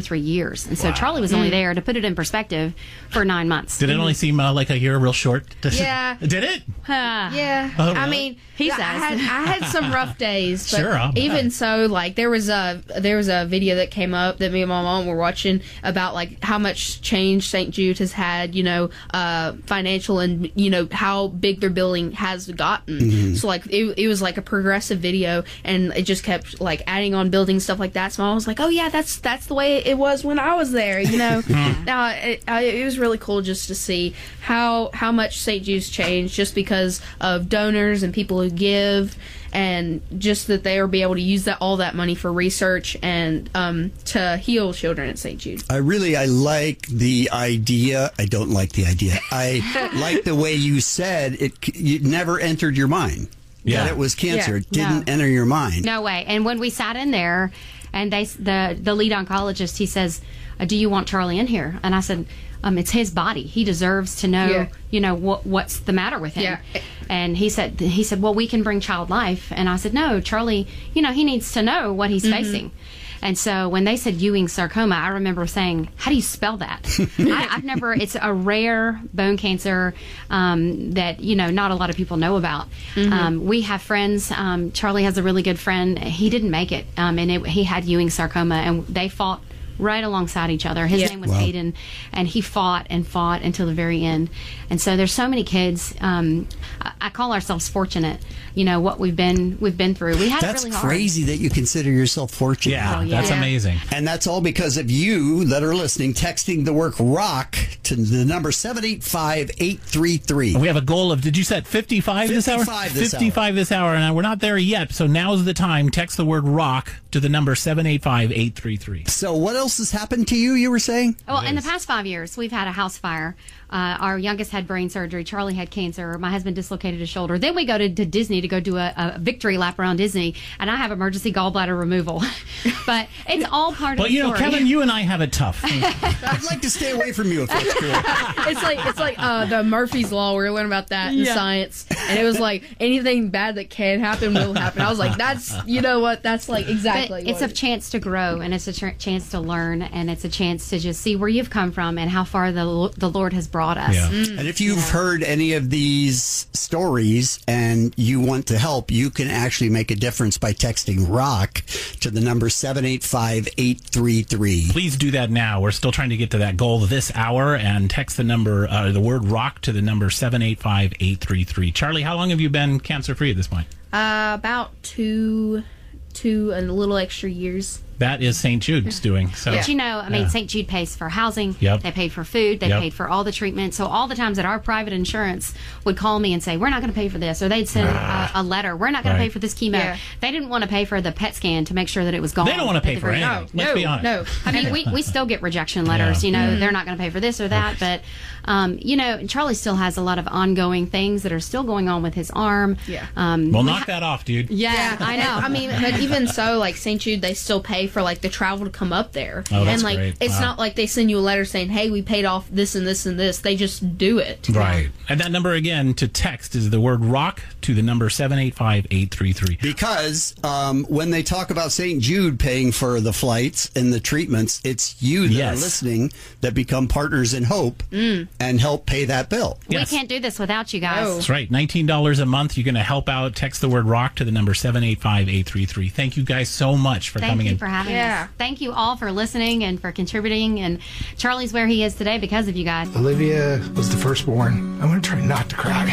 years. And so
Wow.
Charlie was only
Mm.
there, to put it in perspective, for nine months.
Did it only seem uh, like a year real short?
Yeah.
Did it?
Yeah,
Oh,
I
really?
mean,
He
I
says.
had I had some rough days, but
Sure, I'll bet.
even so, like there was a there was a video that came up that me and my mom were watching about like how much change Saint Jude has had, you know, uh, financial and you know how big their building has gotten.
Mhm.
So like it, it was like a progressive video, and it just kept like adding on building stuff like that. So I was like, oh yeah, that's that's the way it was when I was there, you know. Now it, I, it was really cool just to see how how much Saint Jude's changed just because of donors and people who give, and just that they will be able to use that all that money for research and um, to heal children at Saint Jude.
I really, I like the idea. I don't like the idea. I like the way you said it. It never entered your mind
Yeah.
that it was cancer.
Yeah.
It didn't
No.
enter your mind.
No way. And when we sat in there, and they the the lead oncologist, he says, uh, "Do you want Charlie in here?" And I said, um, "It's his body. He deserves to know,
Yeah.
you know, what what's the matter with him."
Yeah.
And he said, "He said, well, we can bring child life." And I said, "No, Charlie. You know, he needs to know what he's
Mhm.
facing." And so when they said Ewing sarcoma, I remember saying, "How do you spell that?" I, I've never. It's a rare bone cancer um, that you know not a lot of people know about.
Mhm.
Um, we have friends. Um, Charlie has a really good friend. He didn't make it, um, and it, he had Ewing sarcoma, and they fought right alongside each other. His
Yeah.
name was
Wow.
Hayden, and he fought and fought until the very end. And so there's so many kids. Um, I, I call ourselves fortunate. You know what we've been we've been through. We had
That's
it really hard.
crazy that you consider yourself fortunate.
Yeah, Oh, yeah. that's amazing.
And that's all because of you that are listening, texting the word rock to the number seven eight five, eight three three.
We have a goal of, did you set fifty-five this hour?
fifty-five this hour.
fifty-five this hour, and we're not there yet. So now's the time. Text the word rock to the number seven eight five, eight three three.
So what else has happened to you, you were saying?
Well, in the past five years, we've had a house fire. Uh, our youngest had brain surgery. Charlie had cancer. My husband dislocated his shoulder. Then we go to, to Disney to go do a, a victory lap around Disney, and I have emergency gallbladder removal. But it's all part of
But
the
you know,
story.
Kevin, you and I have it tough.
I'd like to stay away from you if that's cool.
It's like it's like uh, the Murphy's Law. We learned about that in
Yeah.
science, and it was like anything bad that can happen will happen. I was like, that's you know what? That's like exactly.
But it's
what
a chance to grow, and it's a ch- chance to learn, and it's a chance to just see where you've come from and how far the the Lord has brought us.
And if you've heard any of these stories and you want to help, you can actually make a difference by texting ROCK to the number seven eight five, eight three three.
Please do that now. We're still trying to get to that goal this hour, and text the number, uh, the word rock to the number seven eight five, eight three three. Charlie, how long have you been cancer free at this point?
Uh, about two, two and a little extra years.
That is Saint Jude's doing. So,
But you know, I mean,
Yeah.
Saint Jude pays for housing.
Yep.
They paid for food. They
Yep.
paid for all the treatment. So all the times that our private insurance would call me and say, "We're not going to pay for this," or they'd send a, a letter, "We're not going
Right.
to pay for this chemo."
Yeah.
They didn't want to pay for the P E T scan to make sure that it was gone.
They don't want to
at
pay
the
for
very
anything.
end.
Let's
no,
be honest.
no.
I mean, we, we still get rejection letters.
Yeah.
You know,
Mhm.
they're not going to pay for this or that. But, um, you know, Charlie still has a lot of ongoing things that are still going on with his arm.
Yeah.
Um,
Well,
we
knock
ha-
that off, dude.
Yeah, I know.
I mean, but even so, like Saint Jude, they still pay for like the travel to come up there,
Oh, that's
and like
great.
it's
Wow.
not like they send you a letter saying, "Hey, we paid off this and this and this." They just do it.
Right. And that number again to text is the word rock to the number seven eight five, eight three three.
Because um, when they talk about Saint Jude paying for the flights and the treatments, it's you that
Yes.
are listening that become partners in hope
Mm.
and help pay that bill.
We can't do this without you guys.
That's right. nineteen dollars a month. You're going to help out. Text the word rock to the number seven eight five, eight three three. Thank you guys so much for
Thank
coming
you
in.
for having us. Thank you all for listening and for contributing. And Charlie's where he is today because of you guys.
Olivia was the firstborn. I want to try not to cry.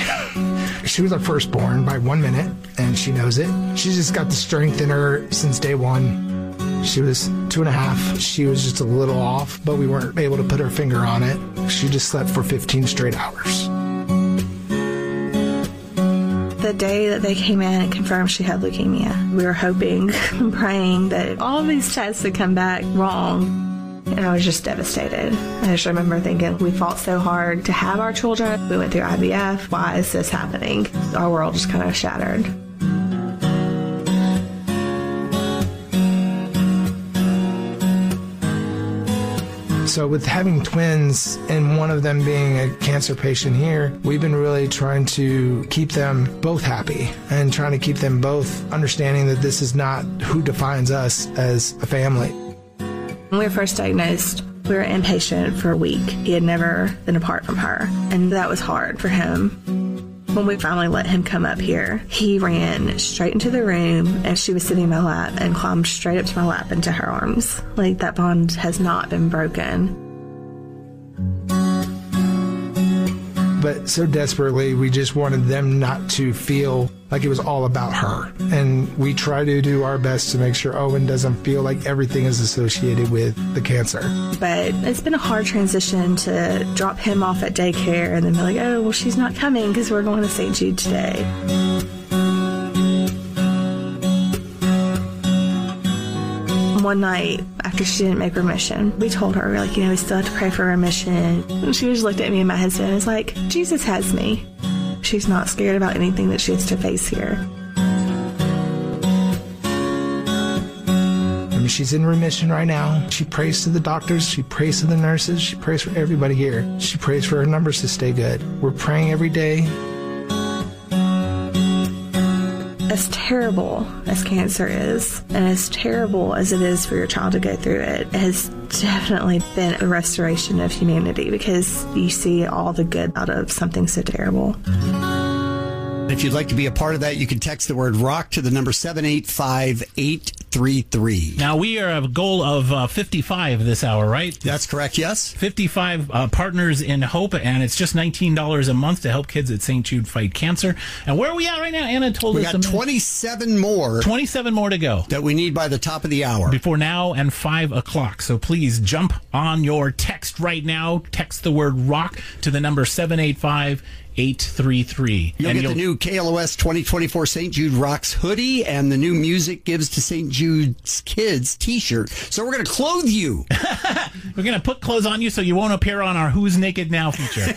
She was our firstborn by one minute, and she knows it. She's just got the strength in her since day one. She was two and a half. She was just a little off, but we weren't able to put our finger on it. She just slept for fifteen straight hours.
The day that they came in and confirmed she had leukemia, we were hoping and praying that all these tests would come back wrong. And I was just devastated. I just remember thinking, we fought so hard to have our children. We went through I V F. Why is this happening? Our world just kind of shattered.
So with having twins and one of them being a cancer patient here, we've been really trying to keep them both happy and trying to keep them both understanding that this is not who defines us as a family.
When we were first diagnosed, We were inpatient for a week. He had never been apart from her, and that was hard for him. When we finally let him come up here, he ran straight into the room and she was sitting in my lap and climbed straight up to my lap into her arms. Like, that bond has not been broken.
But so desperately, we just wanted them not to feel like it was all about her. And we try to do our best to make sure Owen doesn't feel like everything is associated with the cancer.
But it's been a hard transition to drop him off at daycare and then be like, oh, well, she's not coming because we're going to Saint Jude today. One night, after she didn't make remission, we told her, like, you know, we still have to pray for remission. And she just looked at me and my husband and was like, Jesus has me. She's not scared about anything that she has to face here.
I mean, she's in remission right now. She prays to the doctors. She prays to the nurses. She prays for everybody here. She prays for her numbers to stay good. We're praying every day.
As terrible as cancer is, and as terrible as it is for your child to go through it, it has definitely been a restoration of humanity because you see all the good out of something so terrible.
If you'd like to be a part of that, you can text the word ROCK to the number seven eight five eight three three.
Now, we are a goal of uh, fifty-five this hour, right?
That's correct, yes.
fifty-five uh, partners in hope, and it's just nineteen dollars a month to help kids at Saint Jude fight cancer. And where are we at right now? Anna told
we
us...
We got twenty-seven more.
twenty-seven more to go.
That we need by the top of the hour.
Before now and five o'clock. So please jump on your text right now. Text the word ROCK to the number seven eight five eight three three.
You'll
and
get
you'll...
the new K L O S twenty twenty-four Saint Jude Rocks hoodie and the new Music Gives to Saint Jude's Kids t-shirt. So we're going to clothe you.
We're going to put clothes on you so you won't appear on our Who's Naked Now feature.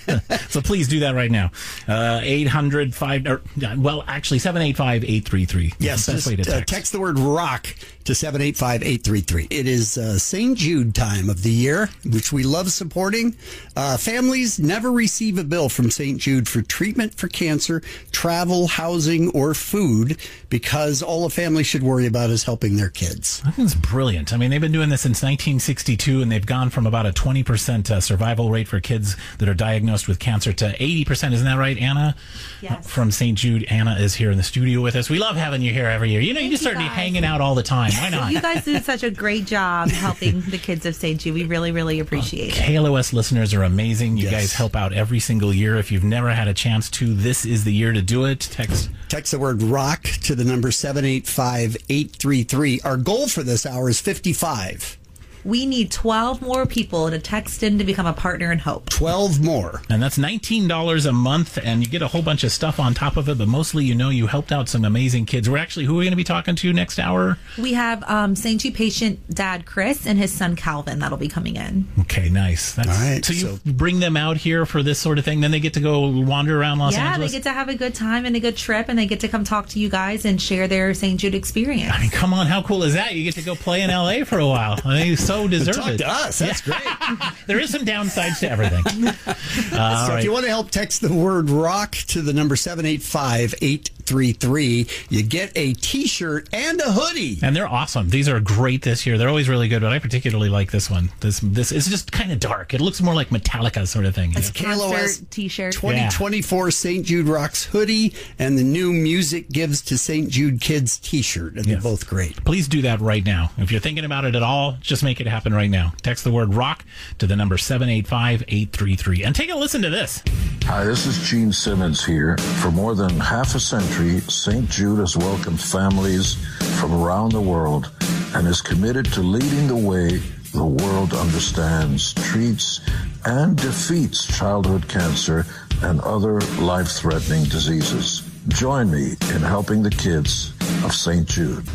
So please do that right now. Uh, eight hundred five or, well, actually, seven eight five eight three three.
Yes, just, text. Uh, text the word ROCK to seven eight five eight three three. It is uh, Saint Jude time of the year, which we love supporting. Uh, families never receive a bill from Saint Jude for treatment for cancer, travel, housing, or food because all a family should worry about is helping their kids.
I think it's brilliant. I mean, they've been doing this since nineteen sixty-two, and they've gone from about a twenty percent uh, survival rate for kids that are diagnosed with cancer to eighty percent. Isn't that right, Anna?
Yes.
From Saint Jude. Anna is here in the studio with us. We love having you here every year. You know,
Thank
you just
you
start
guys.
hanging out all the time. Why not?
You guys do such a great job helping the kids of Saint Jude. We really, really appreciate it.
K L O S listeners are amazing. You
Yes.
guys help out every single year. If you've never had a chance to, this is the year to do it. Text
Text the word ROCK to the number seven eight five eight three three. Our goal for this hour is fifty-five.
We need twelve more people to text in to become a partner in hope.
twelve more.
And that's nineteen dollars a month, and you get a whole bunch of stuff on top of it, but mostly, you know, you helped out some amazing kids. We're actually, who are we going to be talking to next hour?
We have um, Saint Jude patient dad Chris and his son Calvin that'll be coming in.
Okay, nice. That's,
All right,
so you
so-
bring them out here for this sort of thing, then they get to go wander around Los
yeah,
Angeles?
they get to have a good time and a good trip, and they get to come talk to you guys and share their Saint Jude experience.
I mean, come on, how cool is that? You get to go play in L A for a while. I mean, you so deserve
Talk
it.
to us. That's great.
There is some downsides to everything. Uh,
so
all right.
if you want to help, text the word ROCK to the number seven eight five eight three three. You get a t-shirt and a hoodie.
And they're awesome. These are great this year. They're always really good, but I particularly like this one. This this is just kind of dark. It looks more like Metallica sort of thing.
It's K L O S
Concert t-shirt.
twenty twenty-four Saint Jude Rocks hoodie and the new Music Gives to Saint Jude Kids t-shirt. And
Yes.
they're both great.
Please do that right now. If you're thinking about it at all, just make it happen right now. Text the word ROCK to the number seven eight five eight three three. And take a listen to this.
Hi, this is Gene Simmons here. For more than half a century, Saint Jude has welcomed families from around the world and is committed to leading the way the world understands, treats, and defeats childhood cancer and other life-threatening diseases. Join me in helping the kids of Saint Jude.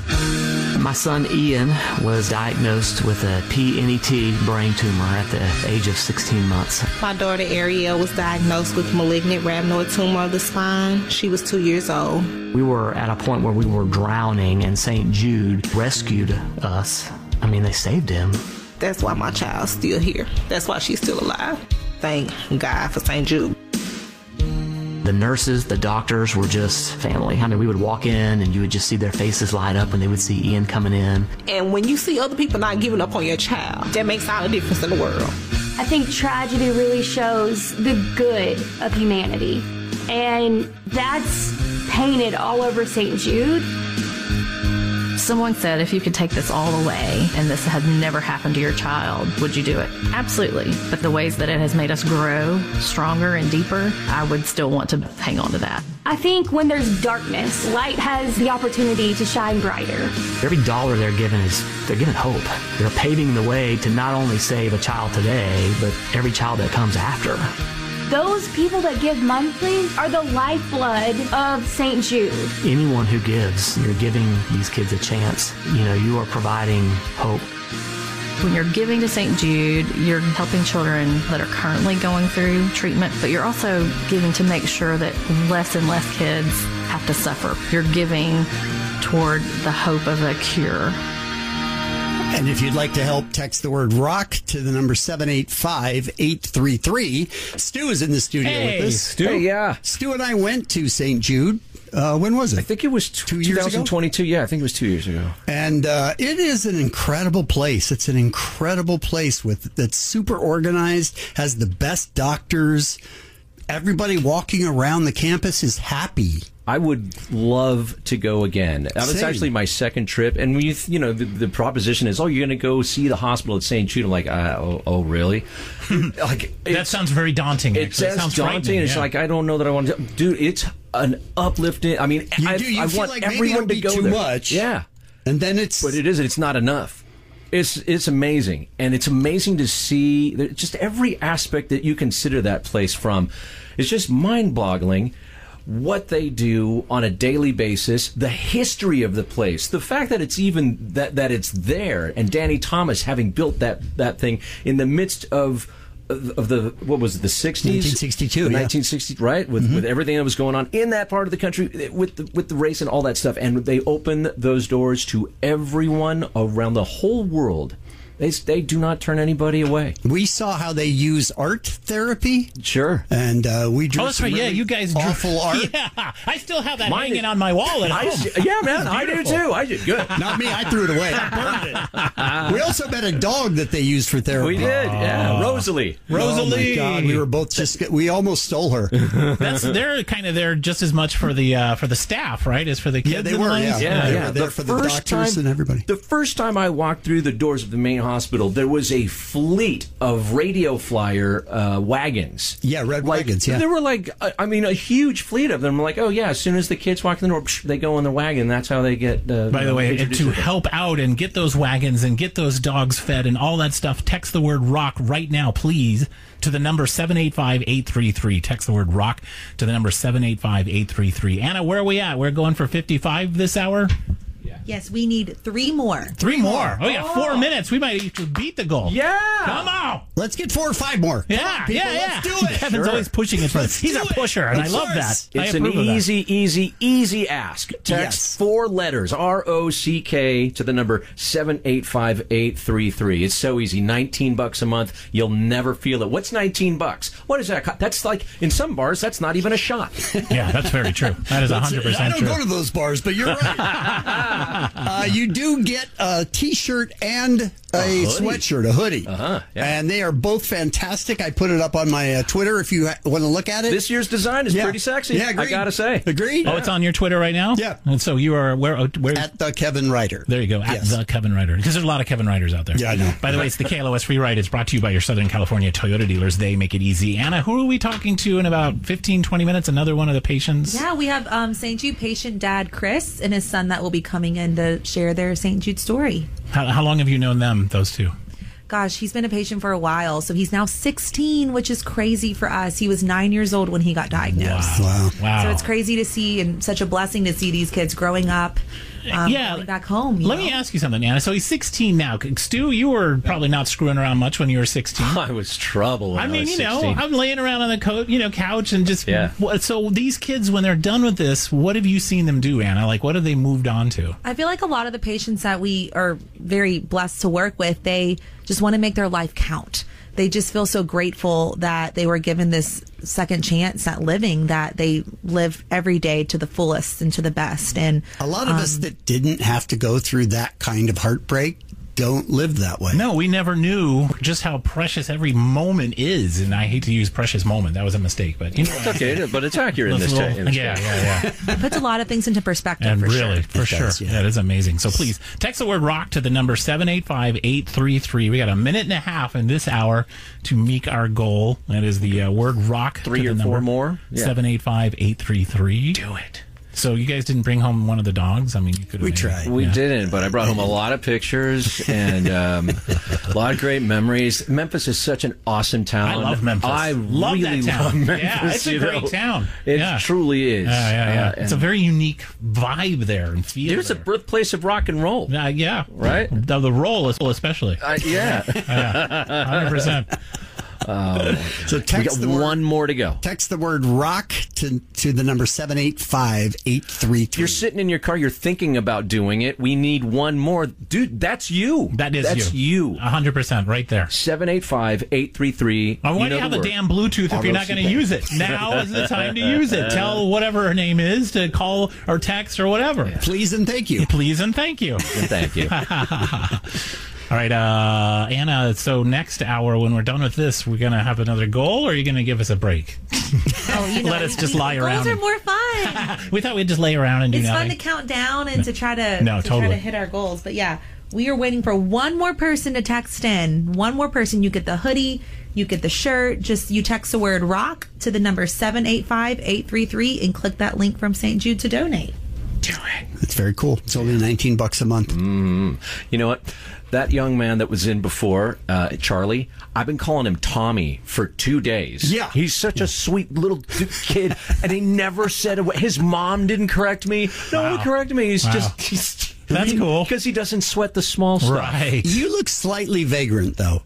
My son Ian was diagnosed with a P N E T brain tumor at the age of sixteen months.
My daughter Ariel was diagnosed with malignant rhabdoid tumor of the spine. She was two years old.
We were at a point where we were drowning, and Saint Jude rescued us. I mean, they saved him.
That's why my child's still here. That's why she's still alive. Thank God for Saint Jude.
The nurses, the doctors were just family. I mean, we would walk in and you would just see their faces light up when they would see Ian coming in.
And when you see other people not giving up on your child, that makes all the difference in the world.
I think tragedy really shows the good of humanity. And that's painted all over Saint Jude.
Someone said, if you could take this all away and this had never happened to your child, would you do it? Absolutely. But the ways that it has made us grow stronger and deeper, I would still want to hang on to that.
I think when there's darkness, light has the opportunity to shine brighter.
Every dollar they're given is, they're giving hope. They're paving the way to not only save a child today, but every child that comes after.
Those people that give monthly are the lifeblood of Saint Jude.
Anyone who gives, you're giving these kids a chance. You know, you are providing hope.
When you're giving to Saint Jude, you're helping children that are currently going through treatment, but you're also giving to make sure that less and less kids have to suffer. You're giving toward the hope of a cure.
And if you'd like to help, text the word ROCK to the number seven eight five, eight three three. Stu is in the studio
Hey,
with us.
Stu. Hey, yeah.
Stu and I went to Saint Jude. Uh, when was it?
I think it was t-
two years ago.
twenty twenty-two. Yeah, I think it was two years ago.
And uh, it is an incredible place. It's an incredible place with that's super organized, has the best doctors. Everybody walking around the campus is happy.
I would love to go again. That was
Same.
actually my second trip, and when you th- you know the, the proposition is, oh, you're going to go see the hospital at Saint Jude. I'm like, uh, oh, oh, really? Like
that sounds very daunting.
It
actually.
sounds
sounds
daunting. It's
yeah.
like I don't know that I want to. Dude, it's an uplifting. I mean,
You
I,
do- you
I
feel
want
like maybe
everyone
it'll
to
be
go
too
there.
much.
Yeah,
and then it's,
but it isn't. It's not enough. It's it's amazing, and it's amazing to see that just every aspect that you consider that place from. It's just mind-boggling. What they do on a daily basis, the history of the place, the fact that it's even that that it's there, and Danny Thomas having built that that thing in the midst of of the what was it, the sixties,
nineteen sixty-two,
the
yeah.
nineteen sixty, right, with
Mm-hmm.
with everything that was going on in that part of the country, with the, with the race and all that stuff, and they open those doors to everyone around the whole world. They they do not turn anybody away.
We saw how they use art therapy.
Sure.
And uh, we drew
Oh, that's
some
right. Yeah,
really
you guys drew
awful art.
Yeah, I still have that
Mine
hanging
is-
on my wall at
I
home.
s- yeah, man, I do
Beautiful.
too. I did good.
Not me. I threw it away. I burned it. We also met a dog that they used for therapy.
We did. Yeah, Rosalie.
Rosalie.
Oh my God, we were both just. We almost stole her.
That's they're kind of there just as much for the uh, for the staff, right, as for the kids.
Yeah, they
in
were,
line?
yeah.
Yeah,
They
yeah.
were there for the doctors and everybody.
The first time I walked through the doors of the main hospital, there was a fleet of radio flyer uh, wagons.
Yeah, red
Like,
wagons. Yeah,
There were like, uh, I mean, a huge fleet of them. Like, oh yeah, as soon as the kids walk in the door, psh, they go in the wagon. That's how they get. Uh,
By the way, and
introduced
to
them.
help out and get those wagons and get those dogs fed and all that stuff, text the word ROCK right now, please, to the number seven eight five, eight three three. Text the word ROCK to the number seven eight five, eight three three. Anna, where are we at? We're going for fifty-five this hour?
Yes, we need three more.
Three more. Oh, yeah, four minutes. We might beat the goal.
Yeah.
Come on.
Let's get four or five more.
Yeah,
Come on, people,
yeah, yeah.
Let's do it.
Kevin's
Sure.
always pushing it. For
Let's
He's
do
a
it.
pusher, and
Of
I love that.
course.
I
It's an
approve of that.
easy, easy, easy ask. Text
Yes.
four letters, R O C K, to the number seven eight five, eight three three. It's so easy. nineteen bucks a month. You'll never feel it. What's nineteen bucks? What is that? co- That's like, in some bars, that's not even a shot.
Yeah, that's very true. That is one hundred
I
percent
don't
true.
go to those bars, but you're right. uh, you do get a T-shirt and a,
A hoodie.
sweatshirt, a hoodie,
Uh-huh, yeah.
and they are both fantastic. I put it up on my uh, Twitter if you ha- want to look at it.
This year's design is
Yeah.
pretty sexy.
Yeah,
I
agreed.
gotta say.
Agreed.
Oh, it's on your Twitter right now?
Yeah.
And so you are, where, oh, where?
At the Kevin Ryder.
There you go, at
Yes.
the Kevin Ryder. Because there's a lot of Kevin Ryders out there.
Yeah, I know.
By the way, it's the K L O S Free Ride. It's brought to you by your Southern California Toyota dealers. They make it easy. Anna, who are we talking to in about fifteen, twenty minutes? Another one of the patients?
Yeah, we have um, Saint Jude patient dad Chris and his son that will be coming in to share their Saint Jude story.
How, how long have you known them, those two?
Gosh, he's been a patient for a while, so he's now sixteen, which is crazy for us. He was nine years old when he got diagnosed.
Wow.
Wow.
So it's crazy to see and such a blessing to see these kids growing up. Um,
Yeah.
going back home. You
Let
know?
me ask you something, Anna. So he's sixteen now. Stu, you were probably not screwing around much when you were sixteen.
I was trouble when
I
I
mean,
was
you know,
sixteen.
I'm laying around on the co- you know couch and just
Yeah.
what- so these kids, when they're done with this, what have you seen them do, Anna? Like, what have they moved on to?
I feel like a lot of the patients that we are very blessed to work with, they just want to make their life count. they just feel so grateful that they were given this second chance at living, that they live every day to the fullest and to the best. And
a lot of
um,
us that didn't have to go through that kind of heartbreak don't live that way.
No, we never knew just how precious every moment is, and I hate to use precious moment. That was a mistake, but you know,
it's okay, but it's accurate in this
little,
day.
Yeah, yeah, yeah.
It puts a lot of things into perspective.
And
for
really,
sure.
for
It
sure,
does, yeah.
that is amazing. So please text the word rock to the number seven eight five, eight three three. We got a minute and a half in this hour to meet our goal. That is the uh, word rock.
Three
to
or
the
four
number
more. Yeah.
seven eight five, eight three three. Do it. So you guys didn't bring home one of the dogs? I mean, you could have.
We
made
tried.
it.
We
Yeah.
didn't, but I brought home a lot of pictures and um, a lot of great memories. Memphis is such an awesome town.
I love Memphis.
I
love
really
that town.
love Memphis.
Yeah, it's a
you
great
know.
town.
It
Yeah.
truly is.
Yeah, yeah, yeah.
Uh,
it's a
and
very unique vibe there and feel.
There's a
there.
birthplace of rock and roll.
Uh, yeah,
Right?
The, the roll, especially.
Uh, yeah.
Yeah, one hundred percent.
Um,
So
we
text
got
the word,
one more to go.
text the word rock to, to the number seven eight five, eight three three.
You're sitting in your car. You're thinking about doing it. We need one more, dude. That's you.
That is
that's
you.
you.
one hundred percent right there.
Seven eight five eight three three.
Oh, why do you have the damn Bluetooth if you're not going to use it? Now is the time to use it. Tell whatever her name is to call or text or whatever.
Please and thank you.
Please and thank you.
And thank you.
All right, uh, Anna, so next hour, when we're done with this, we're going to have another goal, or are you going to give us a break?
Oh, you know,
Let us
we-
just
we-
lie
goals
around.
are more fun.
We thought we'd just lay around and do
It's
nothing.
fun to count down and to try to,
No,
to
totally.
try to hit our goals. But yeah, we are waiting for one more person to text in. One more person. You get the hoodie, you get the shirt. Just you text the word rock to the number seven eight five, eight three three and click that link from Saint Jude to donate.
Do it.
It's very cool. It's only nineteen bucks a month.
Mm. You know what? That young man that was in before, uh, Charlie, I've been calling him Tommy for two days.
Yeah.
He's such a sweet little d- kid, and he never said a word. His mom didn't correct me. No one
Wow.
corrected me. He's
Wow.
just... He's,
That's cool.
Because he doesn't sweat the small stuff.
Right.
You look slightly vagrant, though.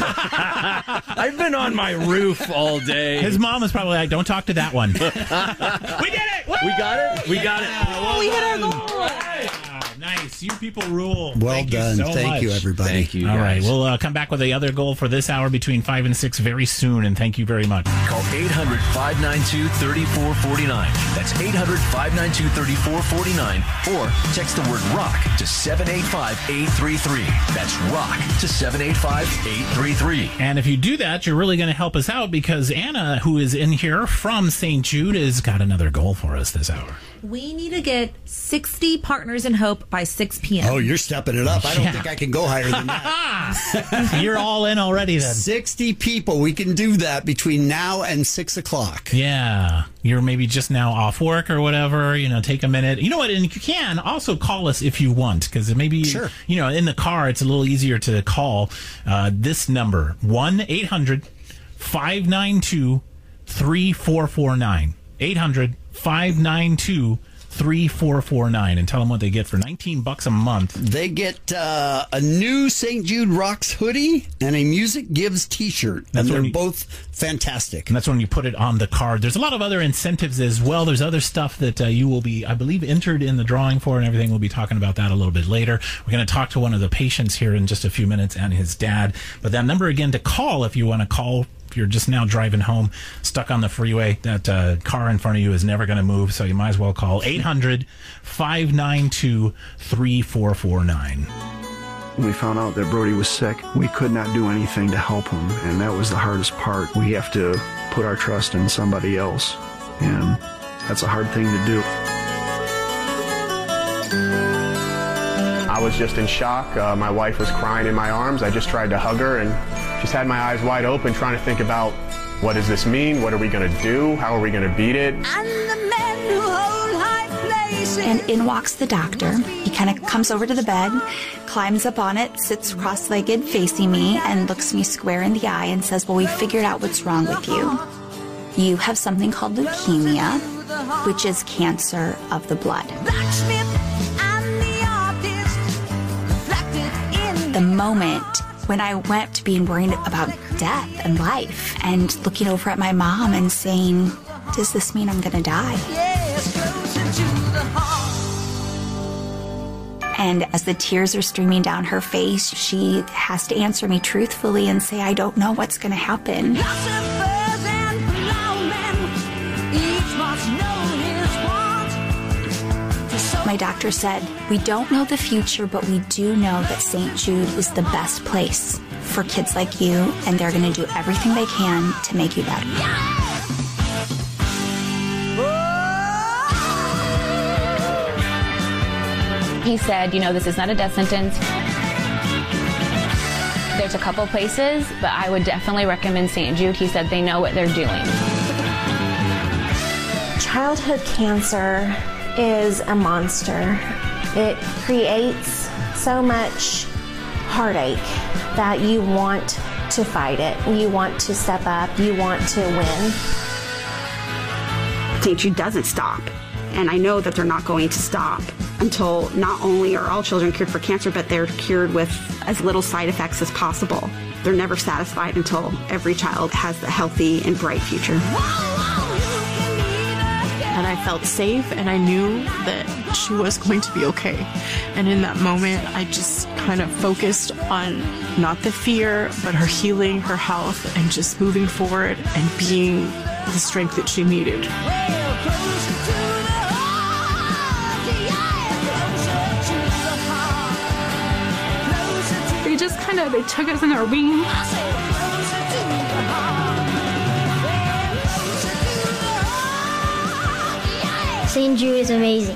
I've been on my roof all day.
His mom is probably like, don't talk to that one. We did it! Woo!
We got it? We got it.
Oh, we hit our goal.
Wow, nice. You people rule.
Well
Thank
done.
You so
Thank
much.
you, everybody.
Thank you,
All
guys.
right, we'll uh, come back with the other goal for this hour between five and six very soon, and thank you very much.
Call eight hundred, five nine two, three four four nine. That's eight hundred, five nine two, three four four nine. Or text the word rock to seven eight five, eight three three. That's rock to seven eight five, eight three three.
And if you do that, you're really going to help us out because Anna, who is in here from Saint Jude, has got another goal for us this hour.
We need to get sixty partners in hope by six p.m.
Oh, you're stepping it up. I don't
Yeah.
think I can go higher than that.
You're all in already then.
sixty people. We can do that between now and six o'clock.
Yeah. You're maybe just now off work or whatever, you know, take a minute. You know what? And you can also call us if you want, because maybe,
Sure.
you know, in the car, it's a little easier to call uh, this number, one eight hundred, five nine two, three four four nine. eight hundred, five nine two, three four four nine, and tell them what they get for nineteen bucks a month.
They get uh, a new Saint Jude Rocks hoodie and a Music Gives t-shirt.
That's
and they're
when you-
both fantastic.
And that's when you put it on the card. There's a lot of other incentives as well. There's other stuff that uh, you will be, I believe, entered in the drawing for and everything. We'll be talking about that a little bit later. We're going to talk to one of the patients here in just a few minutes and his dad. But that number again to call if you want to call. If you're just now driving home, stuck on the freeway, that uh, car in front of you is never going to move, so you might as well call eight hundred, five nine two, three four four nine.
When we found out that Brody was sick, we could not do anything to help him, and that was the hardest part. We have to put our trust in somebody else, and that's a hard thing to do.
I was just in shock. Uh, my wife was crying in my arms. I just tried to hug her and just had my eyes wide open trying to think about what does this mean? What are we going to do? How are we going to beat it?
And in walks the doctor. He kind of comes over to the bed, climbs up on it, sits cross-legged facing me, and looks me square in the eye and says, well, we figured out what's wrong with you. You have something called leukemia, which is cancer of the blood. The moment when I went to being worried about death and life and looking over at my mom and saying, does this mean I'm going to die? And as the tears are streaming down her face, she has to answer me truthfully and say, I don't know what's going to happen. My doctor said, we don't know the future, but we do know that Saint Jude is the best place for kids like you, and they're going to do everything they can to make you better.
He said, you know, this is not a death sentence. There's a couple places, but I would definitely recommend Saint Jude. He said they know what they're doing.
Childhood cancer is a monster. It creates so much heartache that you want to fight it. You want to step up. You want to win.
Saint Jude doesn't stop. And I know that they're not going to stop until not only are all children cured for cancer, but they're cured with as little side effects as possible. They're never satisfied until every child has a healthy and bright future.
And I felt safe, and I knew that she was going to be okay. And in that moment, I just kind of focused on not the fear, but her healing, her health, and just moving forward and being the strength that she needed.
They just kind of, they took us in their wings.
Saint Jude is amazing.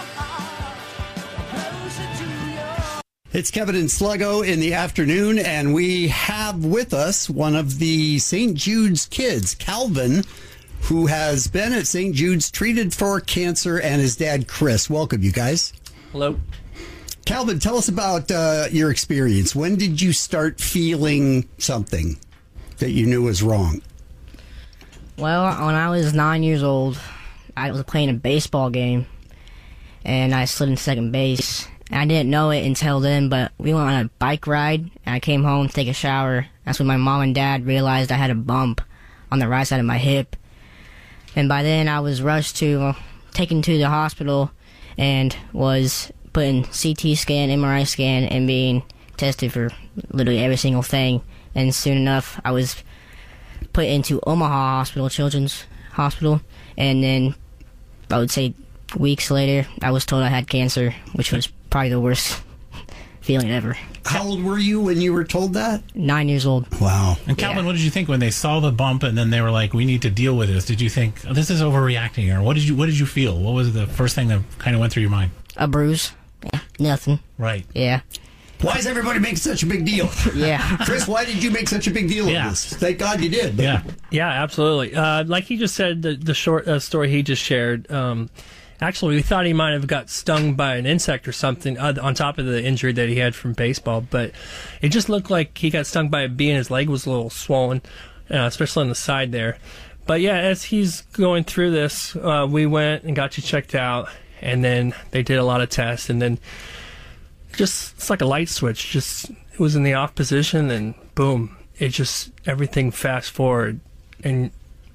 It's Kevin and Sluggo in the afternoon, and we have with us one of the Saint Jude's kids, Calvin, who has been at Saint Jude's treated for cancer, and his dad, Chris. Welcome, you guys.
Hello.
Calvin, tell us about uh, your experience. When did you start feeling something that you knew was wrong?
Well, when I was nine years old, I was playing a baseball game, and I slid into second base. And I didn't know it until then, but we went on a bike ride, and I came home to take a shower. That's when my mom and dad realized I had a bump on the right side of my hip. And by then, I was rushed to, uh, taken to the hospital, and was put in C T scan, M R I scan, and being tested for literally every single thing. And soon enough, I was put into Omaha Hospital, Children's Hospital, and then I would say weeks later, I was told I had cancer, which was probably the worst feeling ever.
How old were you when you were told that?
Nine years old.
Wow.
And Calvin, yeah. What did you think when they saw the bump and then they were like, we need to deal with this? Did you think, oh, this is overreacting? Or what did you what did you feel? What was the first thing that kind of went through your mind?
A bruise. Yeah, nothing.
Right.
Yeah.
Why is everybody making such a big deal?
Yeah.
Chris, why did you make such a big deal
yeah.
of this? Thank God you did. But.
Yeah. Yeah, absolutely. Uh, like he just said, the, the short uh, story he just shared, um, actually, we thought he might have got stung by an insect or something uh, on top of the injury that he had from baseball, but it just looked like he got stung by a bee and his leg was a little swollen, uh, especially on the side there. But yeah, as he's going through this, uh, we went and got you checked out, and then they did a lot of tests, and then just, it's like a light switch, just, it was in the off position, and boom, it just, everything fast forward, and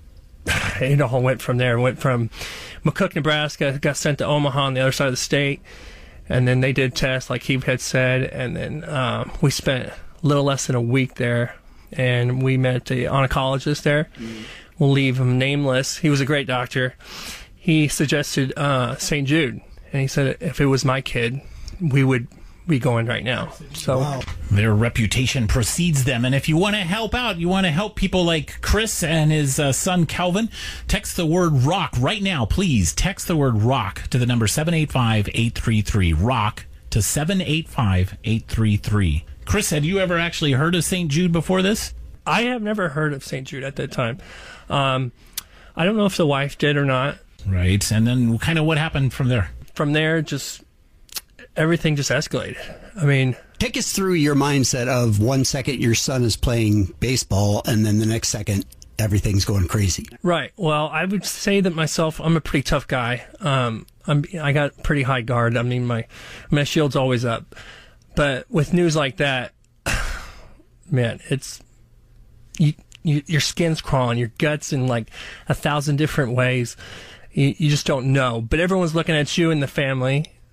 it all went from there. It went from McCook, Nebraska, got sent to Omaha on the other side of the state, and then they did tests like he had said, and then um, we spent a little less than a week there, and we met the oncologist there. Mm-hmm. We'll leave him nameless. He was a great doctor. He suggested uh, Saint Jude, and he said if it was my kid, we would be going right now. So
wow. Their reputation precedes them, and if you want to help out, you want to help people like Chris and his uh, son Calvin, text the word ROCK right now, please. Text the word ROCK to the number seven eight five, eight three three. ROCK to seven eight five, eight three three. Chris, had you ever actually heard of Saint Jude before this?
I have never heard of Saint Jude at that time. Um, I don't know if the wife did or not.
Right, and then kind of what happened from there?
From there, just everything just escalated. I mean,
take us through your mindset of one second your son is playing baseball and then the next second everything's going crazy.
Right. Well, I would say that myself, I'm a pretty tough guy. Um, I'm, I got pretty high guard. I mean, my, my shield's always up. But with news like that, man, it's, you, you, your skin's crawling, your gut's in like a thousand different ways. You, you just don't know. But everyone's looking at you and the family.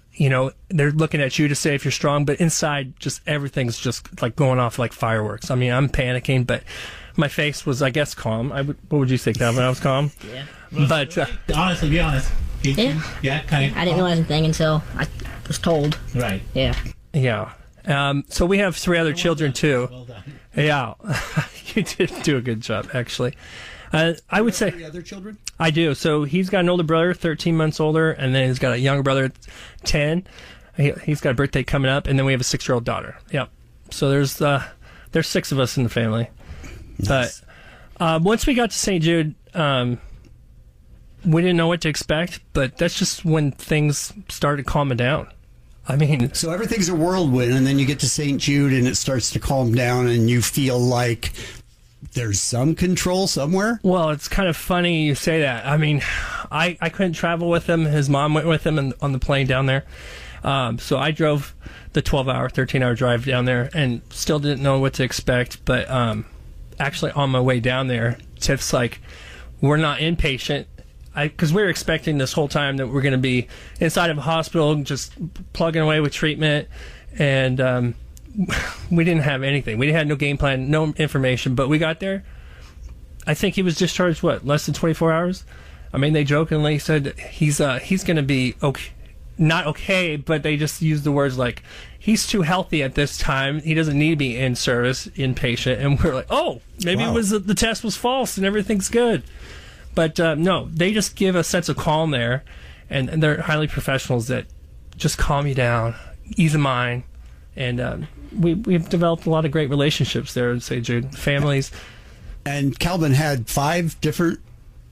you know, they're looking at you to say if you're strong, but inside, just everything's just like going off like fireworks. I mean, I'm panicking, but my face was, I guess, calm. I would, what would you say, Calvin? I was calm?
Yeah.
But uh,
honestly, be honest.
Yeah.
Yeah, kind of.
I didn't realize anything until I was told.
Right.
Yeah.
Yeah. Um, so we have three other children, too.
Well done.
Yeah. You did do a good job, actually. Uh, I would say...
Three other children?
I do. So he's got an older brother, thirteen months older, and then he's got a younger brother, ten. He, he's got a birthday coming up, and then we have a six-year-old daughter. Yep. So there's uh, there's six of us in the family. Nice. But uh, once we got to Saint Jude, um, we didn't know what to expect, but that's just when things started calming down. I mean...
So everything's a whirlwind, and then you get to Saint Jude, and it starts to calm down, and you feel like there's some control somewhere?
Well, it's kind of funny you say that. I mean, I, I couldn't travel with him. His mom went with him in, on the plane down there. Um, so I drove the twelve-hour, thirteen-hour drive down there and still didn't know what to expect. But um, actually on my way down there, Tiff's like, we're not inpatient. Because we were expecting this whole time that we're going to be inside of a hospital just plugging away with treatment. And... Um, we didn't have anything. We had no game plan, no information, but we got there. I think he was discharged, what, less than twenty-four hours? I mean, they jokingly said he's uh, he's going to be okay, not okay, but they just used the words like, he's too healthy at this time. He doesn't need to be in service, inpatient. And we're like, oh, maybe wow. it was the test was false and everything's good. But uh, no, they just give a sense of calm there, and, and they're highly professionals that just calm you down, ease of mind. And um, we, we've developed a lot of great relationships there in Saint Jude, families.
And Calvin had five different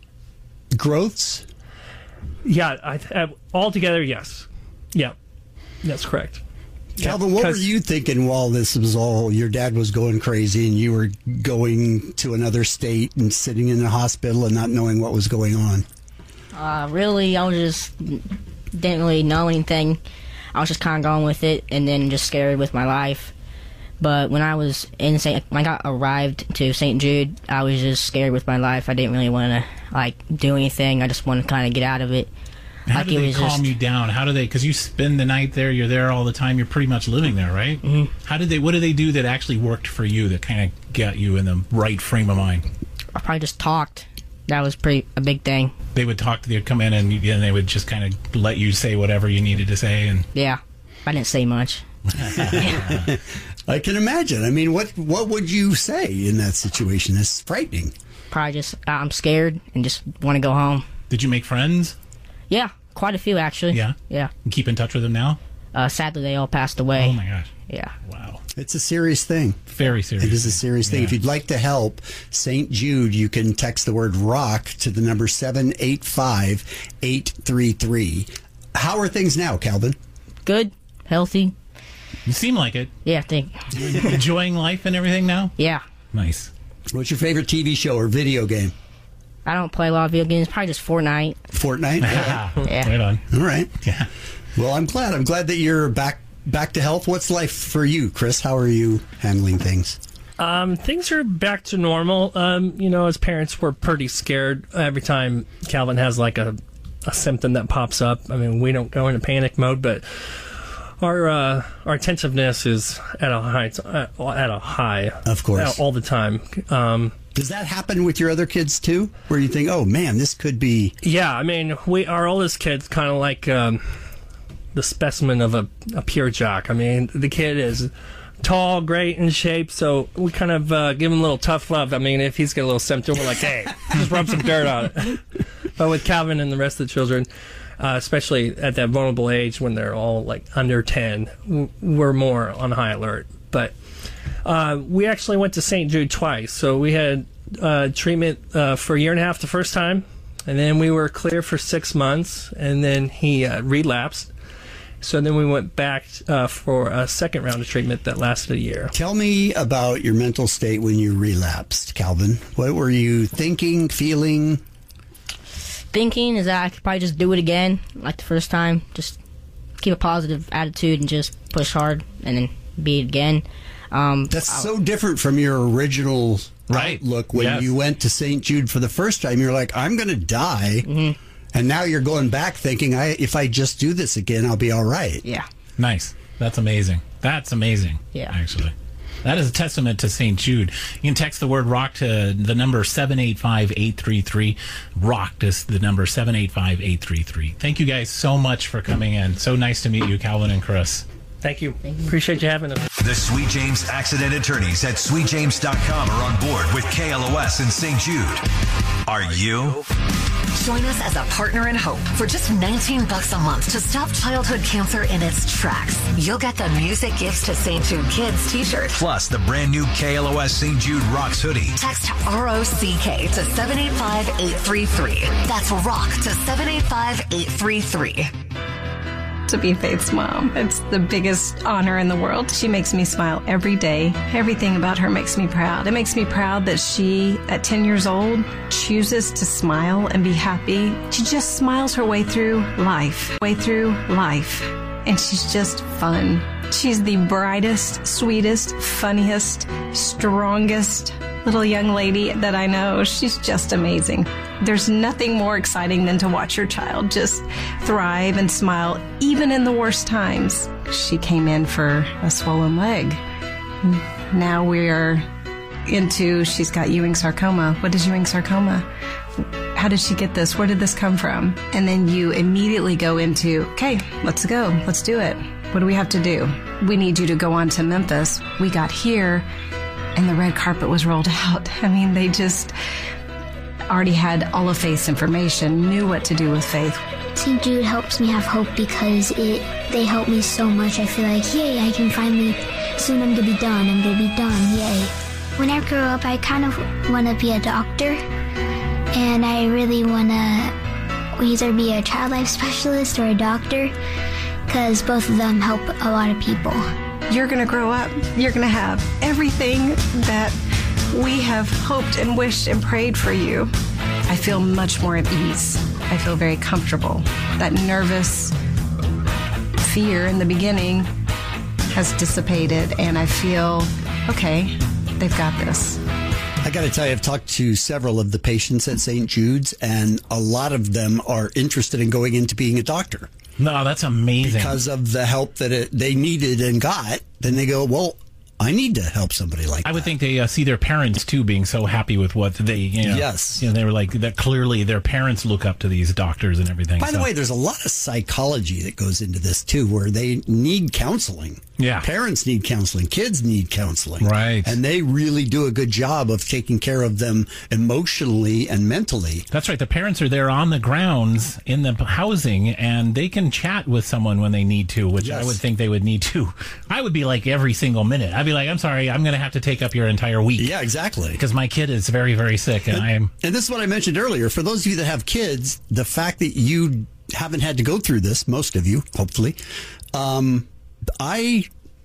growths?
Yeah, I, I, altogether, yes. Yeah, that's correct.
Calvin, what were you thinking while this was all, your dad was going crazy and you were going to another state and sitting in a hospital and not knowing what was going on?
Uh, really, I was just, didn't really know anything. I was just kind of going with it, and then just scared with my life. But when I was in Saint, when I got arrived to Saint Jude, I was just scared with my life. I didn't really want to like do anything. I just wanted to kind of get out of it.
How
like
do
it
they
was
calm
just,
you down? How do they? Because you spend the night there, you're there all the time. You're pretty much living there, right?
Mm-hmm.
How did they? What did they do that actually worked for you? That kind of got you in the right frame of mind?
I probably just talked. That was pretty a big thing.
They would talk. They'd come in and, and they would just kind of let you say whatever you needed to say. And
yeah. I didn't say much.
I can imagine. I mean, what what would you say in that situation? It's frightening.
Probably just, uh, I'm scared and just want to go home.
Did you make friends?
Yeah, quite a few, actually.
Yeah?
Yeah.
And keep in touch with them now?
Uh, sadly, they all passed away.
Oh, my gosh.
Yeah.
Wow.
It's a serious thing.
Very serious.
It is a serious thing.
Yeah.
If you'd like to help Saint Jude, you can text the word ROCK to the number seven eight five, eight three three. How are things now, Calvin?
Good. Healthy.
You seem like it.
Yeah, I think.
Enjoying life and everything now?
Yeah.
Nice.
What's your favorite T V show or video game?
I don't play a lot of video games. Probably just Fortnite.
Fortnite?
Yeah. yeah.
Right on.
All right.
Yeah.
Well, I'm glad. I'm glad that you're back back to health. What's life for you, Chris? How are you handling things?
Um, things are back to normal. Um, you know, as parents, we're pretty scared every time Calvin has like a, a symptom that pops up. I mean, we don't go into panic mode, but our uh, our attentiveness is at a high, at a high,
of course,
all the time. Um,
Does that happen with your other kids too, where you think, "Oh man, this could be"?
Yeah, I mean, we our oldest kid's kind of like um, the specimen of a, a pure jock. I mean, the kid is tall, great in shape, so we kind of uh, give him a little tough love. I mean, if he's got a little symptom, we're like, "Hey, just rub some dirt on it." But with Calvin and the rest of the children, Uh, especially at that vulnerable age when they're all like under ten, we're more on high alert. But uh, we actually went to Saint Jude twice. So we had uh, treatment uh, for a year and a half the first time, and then we were clear for six months, and then he uh, relapsed. So then we went back uh, for a second round of treatment that lasted a year.
Tell me about your mental state when you relapsed, Calvin. What were you thinking, feeling?
Thinking is that I could probably just do it again, like the first time. Just keep a positive attitude and just push hard, and then be it again. Um,
That's I'll, so different from your original
right.
outlook when
yes.
you went to Saint Jude for the first time. You're like, I'm going to die,
mm-hmm.
And now you're going back thinking, I if I just do this again, I'll be all right.
Yeah.
Nice. That's amazing. That's amazing.
Yeah.
Actually. That is a testament to Saint Jude. You can text the word ROCK to the number seven eight five, eight three three. ROCK is the number seven eight five, eight three three. Thank you guys so much for coming in. So nice to meet you, Calvin and Chris.
Thank you. Thank you. Appreciate you having us.
The Sweet James Accident Attorneys at sweet james dot com are on board with K L O S and Saint Jude. Are you?
Join us as a partner in hope for just nineteen bucks a month to stop childhood cancer in its tracks. You'll get the Music Gifts to Saint Jude Kids t-shirt.
Plus the brand new K L O S Saint Jude Rocks hoodie.
Text R O C K to seven eight five, eight three three. That's ROCK to seven eight five, eight three three.
To be Faith's mom. It's the biggest honor in the world. She makes me smile every day. Everything about her makes me proud. It makes me proud that she, at ten years old, chooses to smile and be happy. She just smiles her way through life, way through life. And she's just fun. She's the brightest, sweetest, funniest, strongest little young lady that I know. She's just amazing. There's nothing more exciting than to watch your child just thrive and smile, even in the worst times. She came in for a swollen leg. Now we're into, she's got Ewing sarcoma. What is Ewing sarcoma? How did she get this? Where did this come from? And then you immediately go into, okay, let's go. Let's do it. What do we have to do? We need you to go on to Memphis. We got here and the red carpet was rolled out. I mean, they just already had all of Faith's information, knew what to do with Faith.
Saint Jude helps me have hope because it they help me so much. I feel like, yay, I can finally, soon I'm going to be done. I'm going to be done, yay. When I grow up, I kind of want to be a doctor. And I really want to either be a child life specialist or a doctor because both of them help a lot of people.
You're going to grow up. You're going to have everything that we have hoped and wished and prayed for you. I feel much more at ease. I feel very comfortable. That nervous fear in the beginning has dissipated, and I feel, okay, they've got this.
I got to tell you, I've talked to several of the patients at Saint Jude's, and a lot of them are interested in going into being a doctor.
No, that's amazing.
Because of the help that it, they needed and got, then they go, well, I need to help somebody like that.
I would think they uh, see their parents, too, being so happy with what they, you know.
Yes.
You know, they were like, that clearly their parents look up to these doctors and everything.
By
so.
the way, there's a lot of psychology that goes into this, too, where they need counseling.
Yeah.
Parents need counseling. Kids need counseling.
Right.
And they really do a good job of taking care of them emotionally and mentally.
That's right. The parents are there on the grounds in the housing, and they can chat with someone when they need to, which
Yes.
I would think they would need to. I would be like every single minute. I'd be like, I'm sorry, I'm going to have to take up your entire week.
Yeah, exactly.
Because my kid is very, very sick, and,
and
I am.
And this is what I mentioned earlier. For those of you that have kids, the fact that you haven't had to go through this, most of you, hopefully, um, I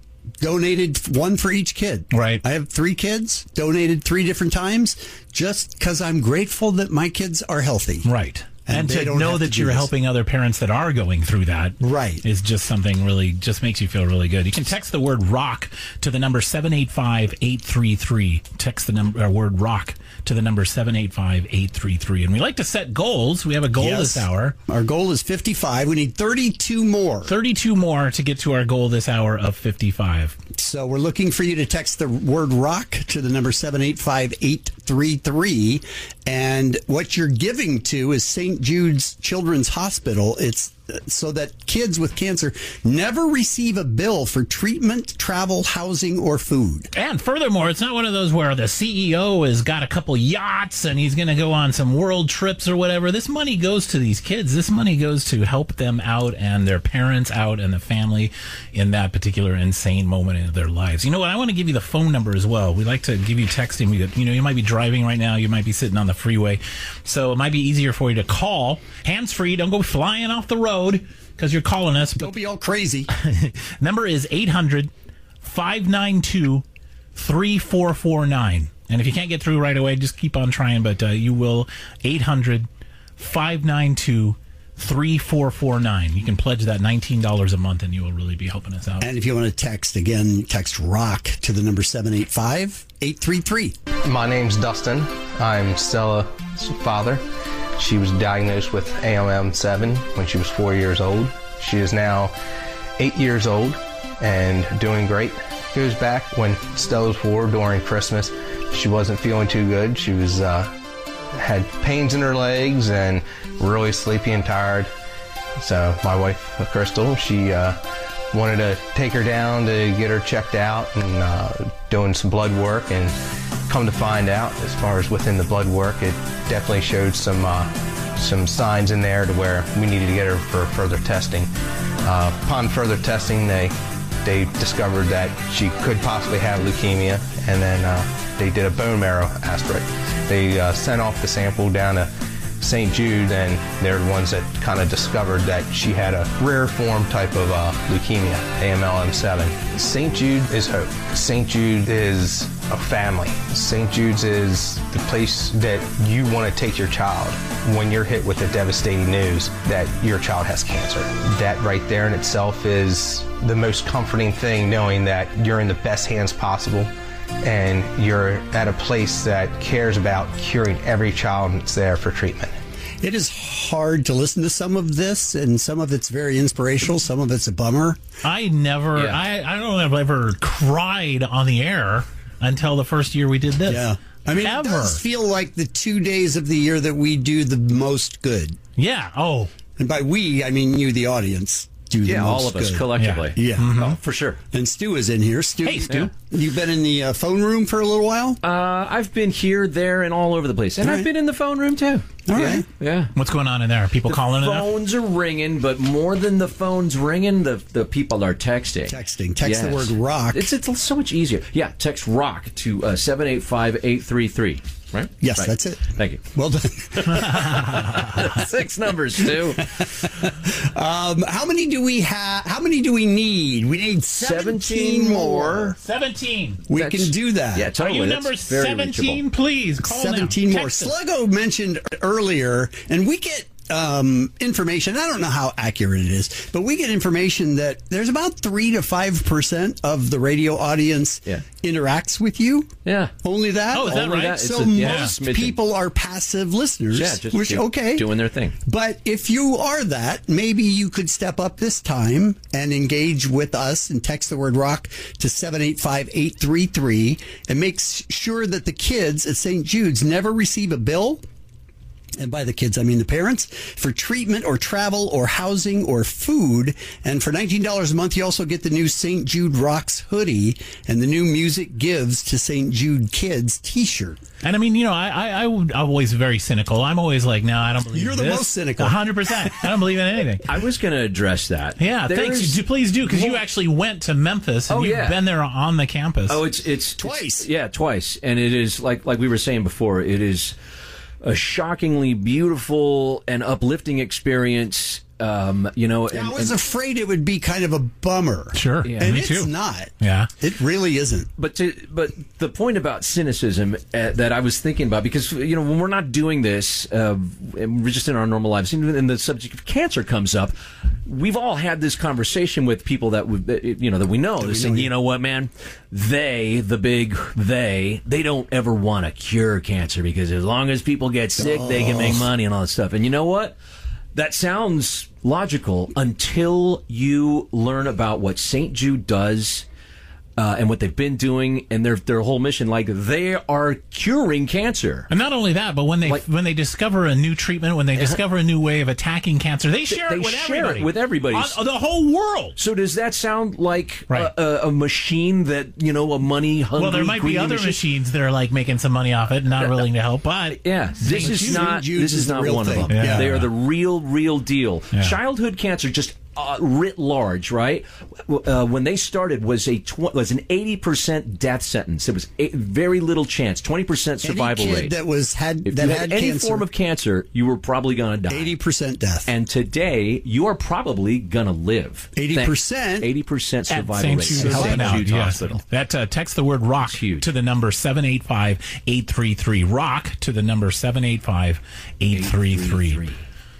donated one for each kid.
Right.
I have three kids, donated three different times, just because I'm grateful that my kids are healthy.
Right. And,
And they
to
don't
know
have to
that
do
you're
this.
helping other parents that are going through that
Right.
is just something really, just makes you feel really good. You can text the word ROCK to the number seven eight five, eight three three. Text the number, uh, word ROCK to the number seven eight five, eight three three. And we like to set goals. We have a goal
Yes.
this hour.
Our goal is fifty-five. We need thirty-two more.
thirty-two more to get to our goal this hour of fifty-five.
So we're looking for you to text the word ROCK to the number seven eight five, eight three three. And what you're giving to is Saint Jude's Children's Hospital. It's so that kids with cancer never receive a bill for treatment, travel, housing, or food.
And furthermore, it's not one of those where the C E O has got a couple yachts and he's going to go on some world trips or whatever. This money goes to these kids. This money goes to help them out and their parents out and the family in that particular insane moment of their lives. You know what? I want to give you the phone number as well. We like to give you texting. We, you know, you might be driving right now. You might be sitting on the freeway. So it might be easier for you to call. Hands-free. Don't go flying off the road because you're calling us.
Don't be all crazy.
Number is eight hundred, five nine two, three four four nine. And if you can't get through right away, just keep on trying, but uh, you will. eight hundred, five nine two, three four four nine. You can pledge that nineteen dollars a month and you will really be helping us out.
And if you want to text, again, text ROCK to the number seven eight five, eight three three.
My name's Dustin. I'm Stella's father.
She was diagnosed with A L M seven when she was four years old. She is now eight years old and doing great. Goes back when Stella was four during Christmas. She wasn't feeling too good. She was uh, had pains in her legs and really sleepy and tired. So my wife, Crystal, she uh, wanted to take her down to get her checked out and uh, doing some blood work. And come to find out, as far as within the blood work, it definitely showed some uh, some signs in there to where we needed to get her for further testing. Uh, upon further testing, they they discovered that she could possibly have leukemia, and then uh, they did a bone marrow aspirate. They uh, sent off the sample down to Saint Jude, and they're the ones that kind of discovered that she had a rare form type of uh, leukemia, A M L M seven. Saint Jude is hope. Saint Jude is a family. Saint Jude's is the place that you want to take your child when you're hit with the devastating news that your child has cancer. That right there in itself is the most comforting thing, knowing that you're in the best hands possible and you're at a place that cares about curing every child that's there for treatment.
It is hard to listen to some of this, and some of it's very inspirational, some of it's a bummer.
I never,
Yeah.
I, I don't know if I ever cried on the air until the first year we did this.
Yeah. I mean,
Ever.
it does feel like the two days of the year that we do the most good.
Yeah. Oh.
And by we, I mean you, the audience, do the
Yeah,
most
all of us
good.
collectively.
Yeah.
Oh, for sure.
And Stu is in here. Stu,
Hey, Stu.
You've been in the uh, phone room for a little while?
Uh, I've been here, there, and all over the place. And
All
I've
right.
been in the phone room, too.
All
yeah.
right.
Yeah.
What's going on in there? People
The
calling it up?
phones are ringing, but more than the phones ringing, the, the people are texting.
Texting. Text the word rock.
It's, it's so much easier. Yeah, text rock to uh, seven eight five, eight three three. Right?
Yes,
Right.
that's it.
Thank you.
Well done.
Six numbers, too.
Um, how many do we have? How many do we need? We need seventeen,
seventeen more.
seventeen.
We
That's-
can do that.
Yeah,
Are
totally.
you
That's
number
very
seventeen,
reachable.
please? Call
seventeen
now.
more.
Text us.
Sluggo mentioned earlier, and we get um, information. I don't know how accurate it is, but we get information that there's about three to five percent of the radio audience
Yeah.
interacts with you.
Yeah.
Only that.
Oh, is that
Only
right?
that. It's
So
a- yeah,
most
smidgen.
people are passive listeners,
Yeah, just
which
keep
okay,
doing their thing.
But if you are that, maybe you could step up this time and engage with us and text the word rock to seven eight five, eight three three and make s- sure that the kids at Saint Jude's never receive a bill. And by the kids, I mean the parents, for treatment or travel or housing or food. And for nineteen dollars a month, you also get the new Saint Jude Rocks hoodie and the new Music Gives to Saint Jude Kids t-shirt.
And I mean, you know, I, I, I would, I'm always very cynical. I'm always like, no, I don't believe
You're the
this.
most cynical.
one hundred percent. I don't believe in anything.
I was going to address that.
Yeah,
There's-
thanks. Do- Please do, because you actually went to Memphis and
Oh,
you've
yeah.
been there on the campus.
Oh, it's it's
Twice.
it's- yeah, twice, and it is like like we were saying before. It is a shockingly beautiful and uplifting experience. Um, you know, and,
I was
and-
afraid it would be kind of a bummer.
Sure.
Yeah,
and
me
it's
too.
not.
Yeah.
It really isn't.
but to but the point about cynicism uh, that I was thinking about, because you know when we're not doing this, uh, and we're just in our normal lives, and and the subject of cancer comes up. We've all had this conversation with people that we, that, you know that we know. They're saying, you know what, man, they, the big they, they don't ever want to cure cancer because as long as people get sick, they can make money and all that stuff. And you know what? That sounds logical until you learn about what Saint Jude does uh, and what they've been doing and their their whole mission. Like they are curing cancer.
And not only that, but when they
Like-
when they discover a new treatment, when they discover a new way of attacking cancer, they share
they
it with
share
everybody.
it with everybody.
On, the whole world.
So does that sound like
Right.
a, a, a machine that, you know, a money hungry?
Well, there might be
greedy
other
machine?
machines that are like making some money off it and not willing to help, but
Yeah, this
Saint
is
Jude-
not
Jude's
this
is
is
the
not
real
one
thing.
of them.
Yeah.
They are the real, real deal.
Yeah.
Childhood cancer, just uh, writ large, right? Uh, when they started, was a tw- was an eighty percent death sentence. It was a very little chance, twenty percent survival
Any kid
rate.
that was had
if
that
you
had,
had any
cancer,
form of cancer, you were probably going to die.
eighty percent death.
And today, you are probably going to live.
eighty percent
eighty percent
at
survival
Saint
rate.
Jude
at
helping
Saint
out.
Jude
Yes.
Hospital.
That uh, text the word rock
huge.
to the number seven eight five, eight three three. Rock to the number seven eight five, eight three three.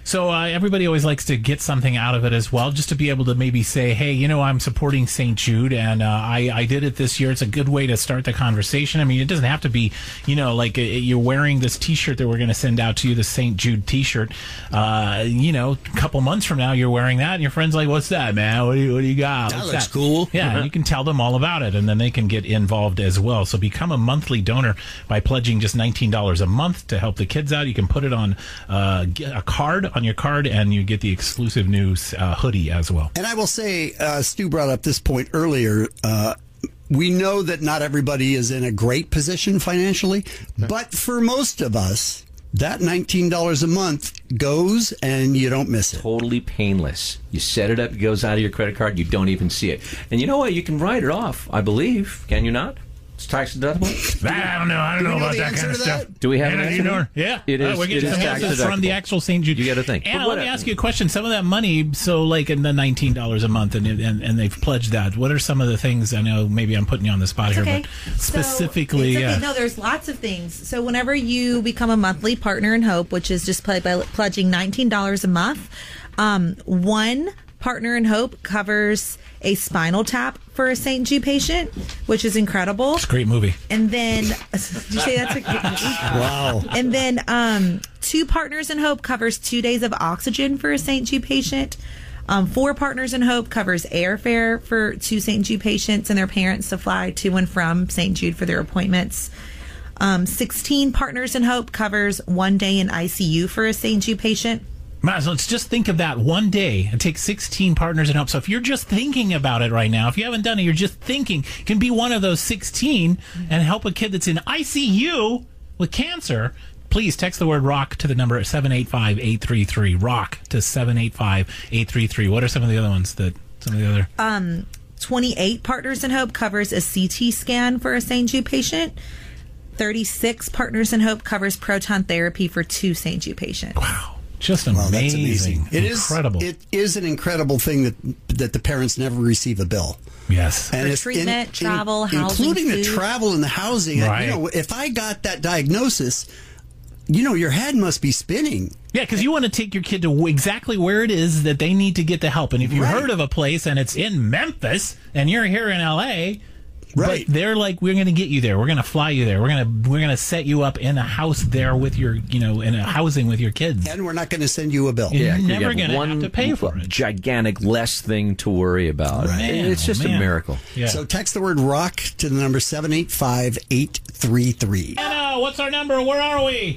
So uh, everybody always likes to get something out of it as well, just to be able to maybe say, hey, you know, I'm supporting Saint Jude, and uh, I, I did it this year. It's a good way to start the conversation. I mean, it doesn't have to be, you know, like uh, you're wearing this T-shirt that we're going to send out to you, the Saint Jude T-shirt. Uh, you know, a couple months from now, you're wearing that, and your friend's like, what's that, man? What do you, what do you got?
That
What's
looks
that?
cool.
Yeah, you can tell them all about it, and then they can get involved as well. So become a monthly donor by pledging just nineteen dollars a month to help the kids out. You can put it on uh, a card, on your card, and you get the exclusive new uh, hoodie as well.
And I will say, uh, Stu brought up this point earlier. Uh, we know that not everybody is in a great position financially, but for most of us, that nineteen dollars a month goes and you don't miss it.
Totally painless. You set it up, it goes out of your credit card, you don't even see it. And you know what? You can write it off, I believe. Can you not? It's tax deductible?
I don't know. I don't
Do we
know
know
about
the
that
answer
kind of
to
stuff.
that? Do we have an
Anna,
answer?
you know, yeah.
It
Uh,
is-
we're
it
getting
is
some
tax
answers from the
deductible.
actual Saint Jude.
You got to think.
Anna,
But
let me
whatever.
ask you a question. Some of that money, so like in the nineteen dollars a month, and, and and they've pledged that. What are some of the things? I know maybe I'm putting you on the spot
It's
here,
okay.
but specifically,
So, it's okay.
yeah.
No, there's lots of things. So whenever you become a monthly partner in Hope, which is just pledged by pledging nineteen dollars a month, um, one partner in Hope covers a spinal tap for a Saint Jude patient, which is incredible.
It's a great movie.
And then, did you say that's a great movie?
Wow.
And then, um, two Partners in Hope covers two days of oxygen for a Saint Jude patient. Um, four Partners in Hope covers airfare for two Saint Jude patients and their parents to fly to and from Saint Jude for their appointments. Um, sixteen Partners in Hope covers one day in I C U for a Saint Jude patient.
Might as well, let's just think of that one day and take sixteen partners in Hope. So if you're just thinking about it right now, if you haven't done it, you're just thinking, you can be one of those sixteen and help a kid that's in I C U with cancer. Please text the word ROCK to the number seven eight five, eight three three. ROCK to seven eight five, eight three three. What are some of the other ones that, some of the other?
Um, twenty-eight Partners in Hope covers a C T scan for a Saint Jude patient. thirty-six Partners in Hope covers proton therapy for two Saint Jude patients.
Wow. Just amazing.
Wow, that's amazing. It is
incredible.
It is an incredible thing that that the parents never receive a bill.
Yes.
For
it's
treatment, travel, housing,
including the
food.
travel and the housing.
Right.
You know, if I got that diagnosis, you know, your head must be spinning.
Yeah, because you want to take your kid to exactly where it is that they need to get the help. And if you
Right.
heard of a place and it's in Memphis and you're here in L A,
right?
But they're like, we're going to get you there. We're going to fly you there. We're going to we're going to set you up in a house there with your, you know, in a housing with your kids.
And we're not going to send you a bill.
You're
Yeah, you
never
have
going to
one
have to pay for it.
gigantic less thing to worry about.
Man,
It's just
man.
a miracle.
Yeah.
So text the word ROCK to the number seven eight five, eight three three.
Anna, what's our number? Where are we?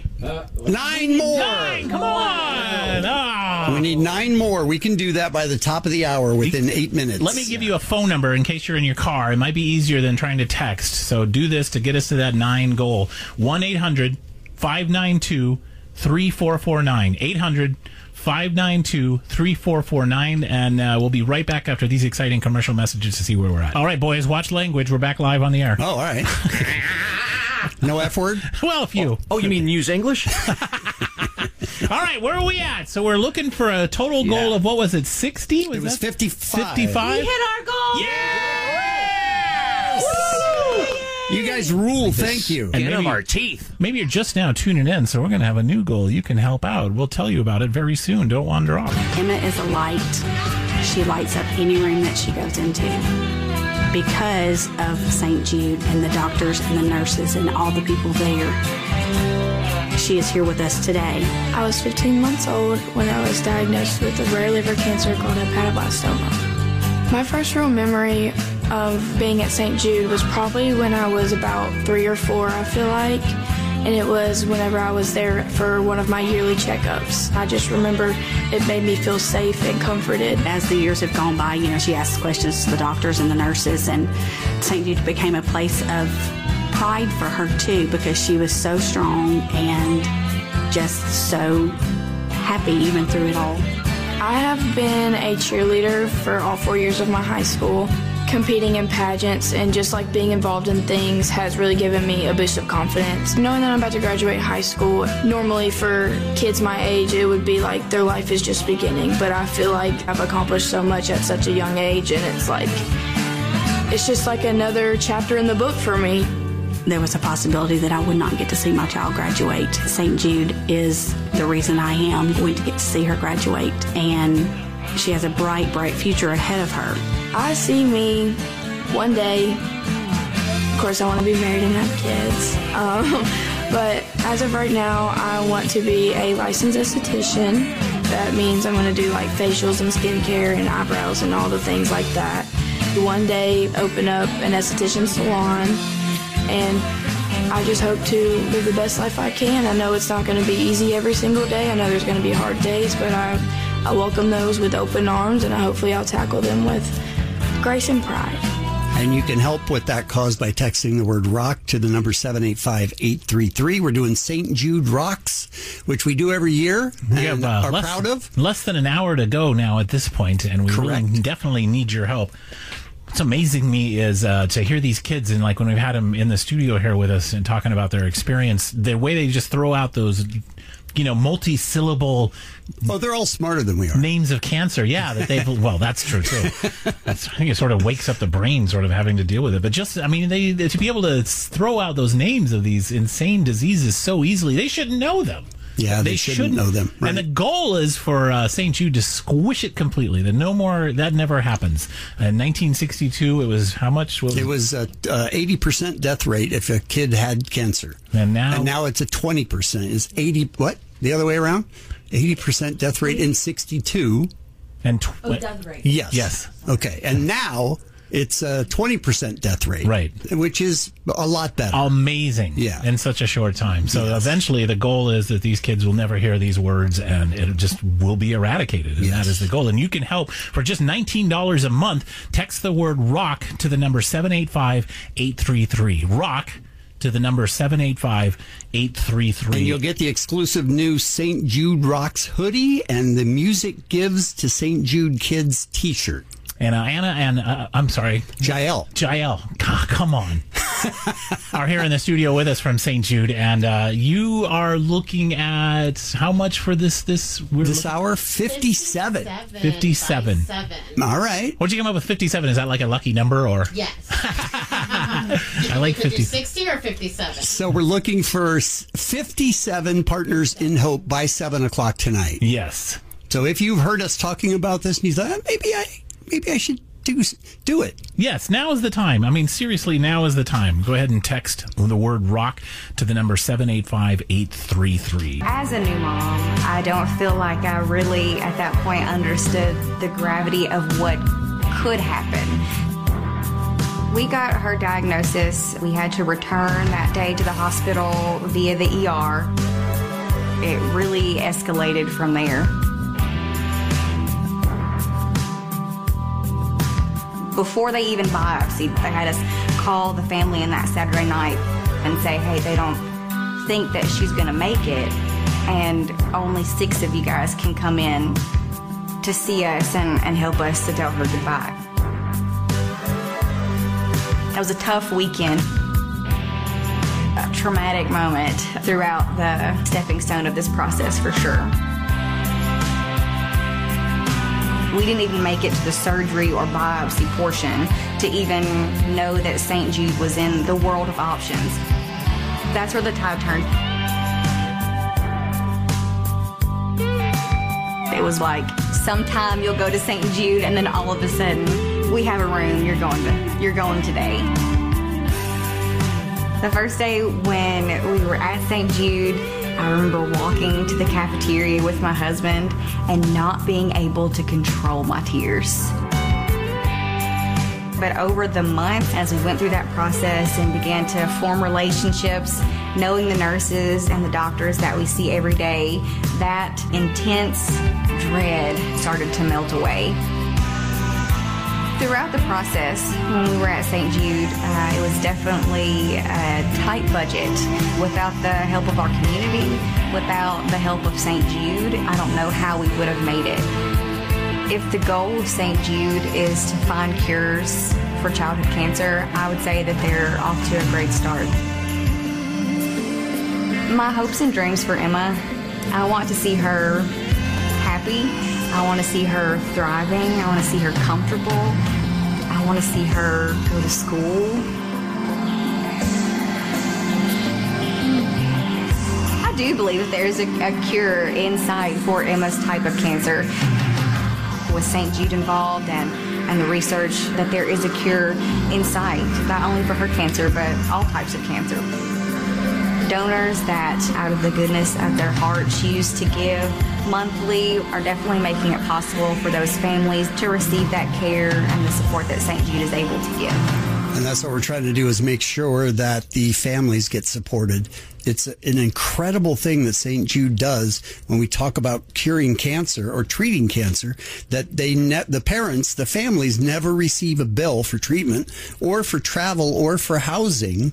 Nine more.
Nine. Come on. Oh.
We need nine more. We can do that by the top of the hour within eight minutes.
Let me give you a phone number in case you're in your car. It might be easier than trying to text. So do this to get us to that nine goal. one eight hundred, five nine two, three four four nine. eight hundred, five nine two, three four four nine. And uh, we'll be right back after these exciting commercial messages to see where we're at. All right, boys, watch language. We're back live on the air.
Oh, all right. No F word?
Well, a few.
Oh, oh, you mean use English?
All right, where are we at? So we're looking for a total goal
Yeah.
of, what was it, sixty?
It was
that
fifty-five.
fifty-five?
We hit our goal.
Yes!
You guys rule. Thank you.
And
Get
maybe-
them our teeth.
Maybe you're just now tuning in, so we're going to have a new goal. You can help out. We'll tell you about it very soon. Don't wander off.
Emma is a light. She lights up any room that she goes into. Because of Saint Jude and the doctors and the nurses and all the people there, she is here with us today.
I was fifteen months old when I was diagnosed with a rare liver cancer called hepatoblastoma. My first real memory of being at Saint Jude was probably when I was about three or four, I feel like. And it was whenever I was there for one of my yearly checkups. I just remember it made me feel safe and comforted.
As the years have gone by, you know, she asks questions to the doctors and the nurses, and Saint Jude became a place of pride for her too, because she was so strong and just so happy even through it all.
I have been a cheerleader for all four years of my high school. Competing in pageants and just like being involved in things has really given me a boost of confidence. Knowing that I'm about to graduate high school, normally for kids my age, it would be like their life is just beginning. But I feel like I've accomplished so much at such a young age, and it's like, it's just like another chapter in the book for me.
there was a possibility that I would not get to see my child graduate. Saint Jude is the reason I am going to get to see her graduate, and she has a bright, bright future ahead of her.
I see me one day, of course I want to be married and have kids, um, but as of right now, I want to be a licensed esthetician. That means I'm going to do like facials and skincare and eyebrows and all the things like that. One day open up an esthetician salon, and I just hope to live the best life I can. I know it's not going to be easy every single day. I know there's going to be hard days, but I, I welcome those with open arms, and hopefully I'll tackle them with grace and pride.
And you can help with that cause by texting the word ROCK to the number seven eight five, eight three three. We're doing Saint Jude Rocks, which we do every year
We
and
have, uh,
are
less,
proud of.
Less than an hour to go now at this point, and we
Correct.
really definitely need your help. What's amazing me is uh, to hear these kids, and like when we've had them in the studio here with us and talking about their experience, the way they just throw out those, you know, multi-syllable.
Oh, they're all smarter than we are.
Names of cancer, yeah. That they've. Well, that's true too. That's, I think it sort of wakes up the brain, sort of having to deal with it. But just, I mean, they to be able to throw out those names of these insane diseases so easily, they shouldn't know them.
Yeah, they, they shouldn't, shouldn't know them. Right. And
the goal is for uh, Saint Jude to squish it completely. That no more, that never happens. In nineteen sixty-two, it was how much? What was
it was a uh, eighty percent death rate if a kid had cancer.
And now,
and now it's a twenty percent. It's eighty, what? The other way around? eighty percent death rate in sixty-two.
And tw-
oh, death rate.
Yes.
Yes.
Okay. And now it's a twenty percent death rate.
Right.
Which is a lot better.
Amazing.
Yeah.
In such a short time. So
yes.
eventually the goal is that these kids will never hear these words, and it just will be eradicated. And yes. that is the goal. And you can help for just nineteen dollars a month. Text the word ROCK to the number seven eight five, eight three three. ROCK to the number seven eight five, eight three three.
And you'll get the exclusive new Saint Jude Rocks hoodie and the Music Gives to Saint Jude Kids t-shirt.
And uh, Anna and, uh, I'm sorry.
Jael.
Jael. God, come on. Are here in the studio with us from Saint Jude. And uh, you are looking at how much for this this we're
this
looking?
hour? fifty-seven.
fifty-seven.
All right.
What'd you come up with fifty-seven? Is that like a lucky number or?
Yes.
I like fifty.
sixty or fifty-seven?
So we're looking for fifty-seven Partners in Hope by seven o'clock tonight.
Yes.
So if you've heard us talking about this and you thought, maybe I, maybe I should do do it.
Yes, now is the time. I mean, seriously, now is the time. Go ahead and text the word ROCK to the number seven eight five, eight three three.
As a new mom, I don't feel like I really, at that point, understood the gravity of what could happen. We got her diagnosis. We had to return that day to the hospital via the E R. It really escalated from there. Before they even biopsied, they had us call the family in that Saturday night and say, hey, they don't think that she's going to make it, and only six of you guys can come in to see us and, and help us to tell her goodbye. It was a tough weekend, a traumatic moment throughout the stepping stone of this process for sure. We didn't even make it to the surgery or biopsy portion to even know that Saint Jude was in the world of options. That's where the tide turned. It was like, sometime you'll go to Saint Jude, and then all of a sudden, we have a room, you're going to, you're going today. The first day when we were at Saint Jude, I remember walking to the cafeteria with my husband and not being able to control my tears. But over the months, as we went through that process and began to form relationships, knowing the nurses and the doctors that we see every day, that intense dread started to melt away. Throughout the process, when we were at Saint Jude, uh, it was definitely a tight budget. Without the help of our community, without the help of Saint Jude, I don't know how we would have made it. If the goal of Saint Jude is to find cures for childhood cancer, I would say that they're off to a great start. My hopes and dreams for Emma, I want to see her happy. I want to see her thriving. I want to see her comfortable. I want to see her go to school. do believe that there's a, a cure in sight for Emma's type of cancer. With Saint Jude involved and, and the research, that there is a cure in sight, not only for her cancer, but all types of cancer. Donors that, out of the goodness of their heart, choose to give monthly are definitely making it possible for those families to receive that care and the support that Saint Jude is able to give.
And that's what we're trying to do, is make sure that the families get supported. It's an incredible thing that Saint Jude does when we talk about curing cancer or treating cancer, that they ne- the parents, the families never receive a bill for treatment or for travel or for housing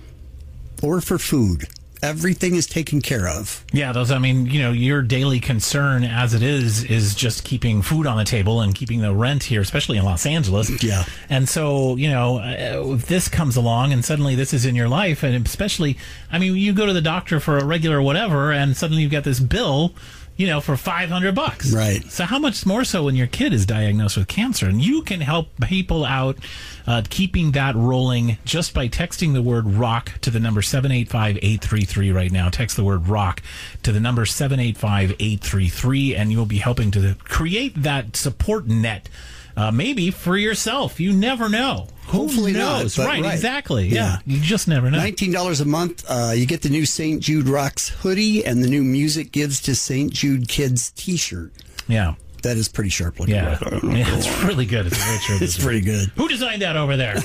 or for food. Everything is taken care of.
Yeah, those, I mean, you know, your daily concern as it is, is just keeping food on the table and keeping the rent here, especially in Los Angeles.
Yeah.
And so, you know, if this comes along and suddenly this is in your life, and especially, I mean, you go to the doctor for a regular whatever, and suddenly you've got this bill, you know, for five hundred bucks.
Right.
So how much more so when your kid is diagnosed with cancer? And you can help people out uh, keeping that rolling just by texting the word ROCK to the number seven eight five, eight three three right now. Text the word ROCK to the number seven eight five, eight three three, and you'll be helping to create that support net. Uh, maybe for yourself. You never know.
Hopefully
Who knows?
not.
Right,
right,
exactly.
Yeah.
yeah, you just never know.
nineteen dollars a month. Uh, you get the new Saint Jude Rocks hoodie and the new Music Gives to Saint Jude Kids t-shirt.
Yeah.
That is pretty sharp looking.
Yeah, yeah, it's really good. It's, very true.
It's pretty good.
Who designed that over there?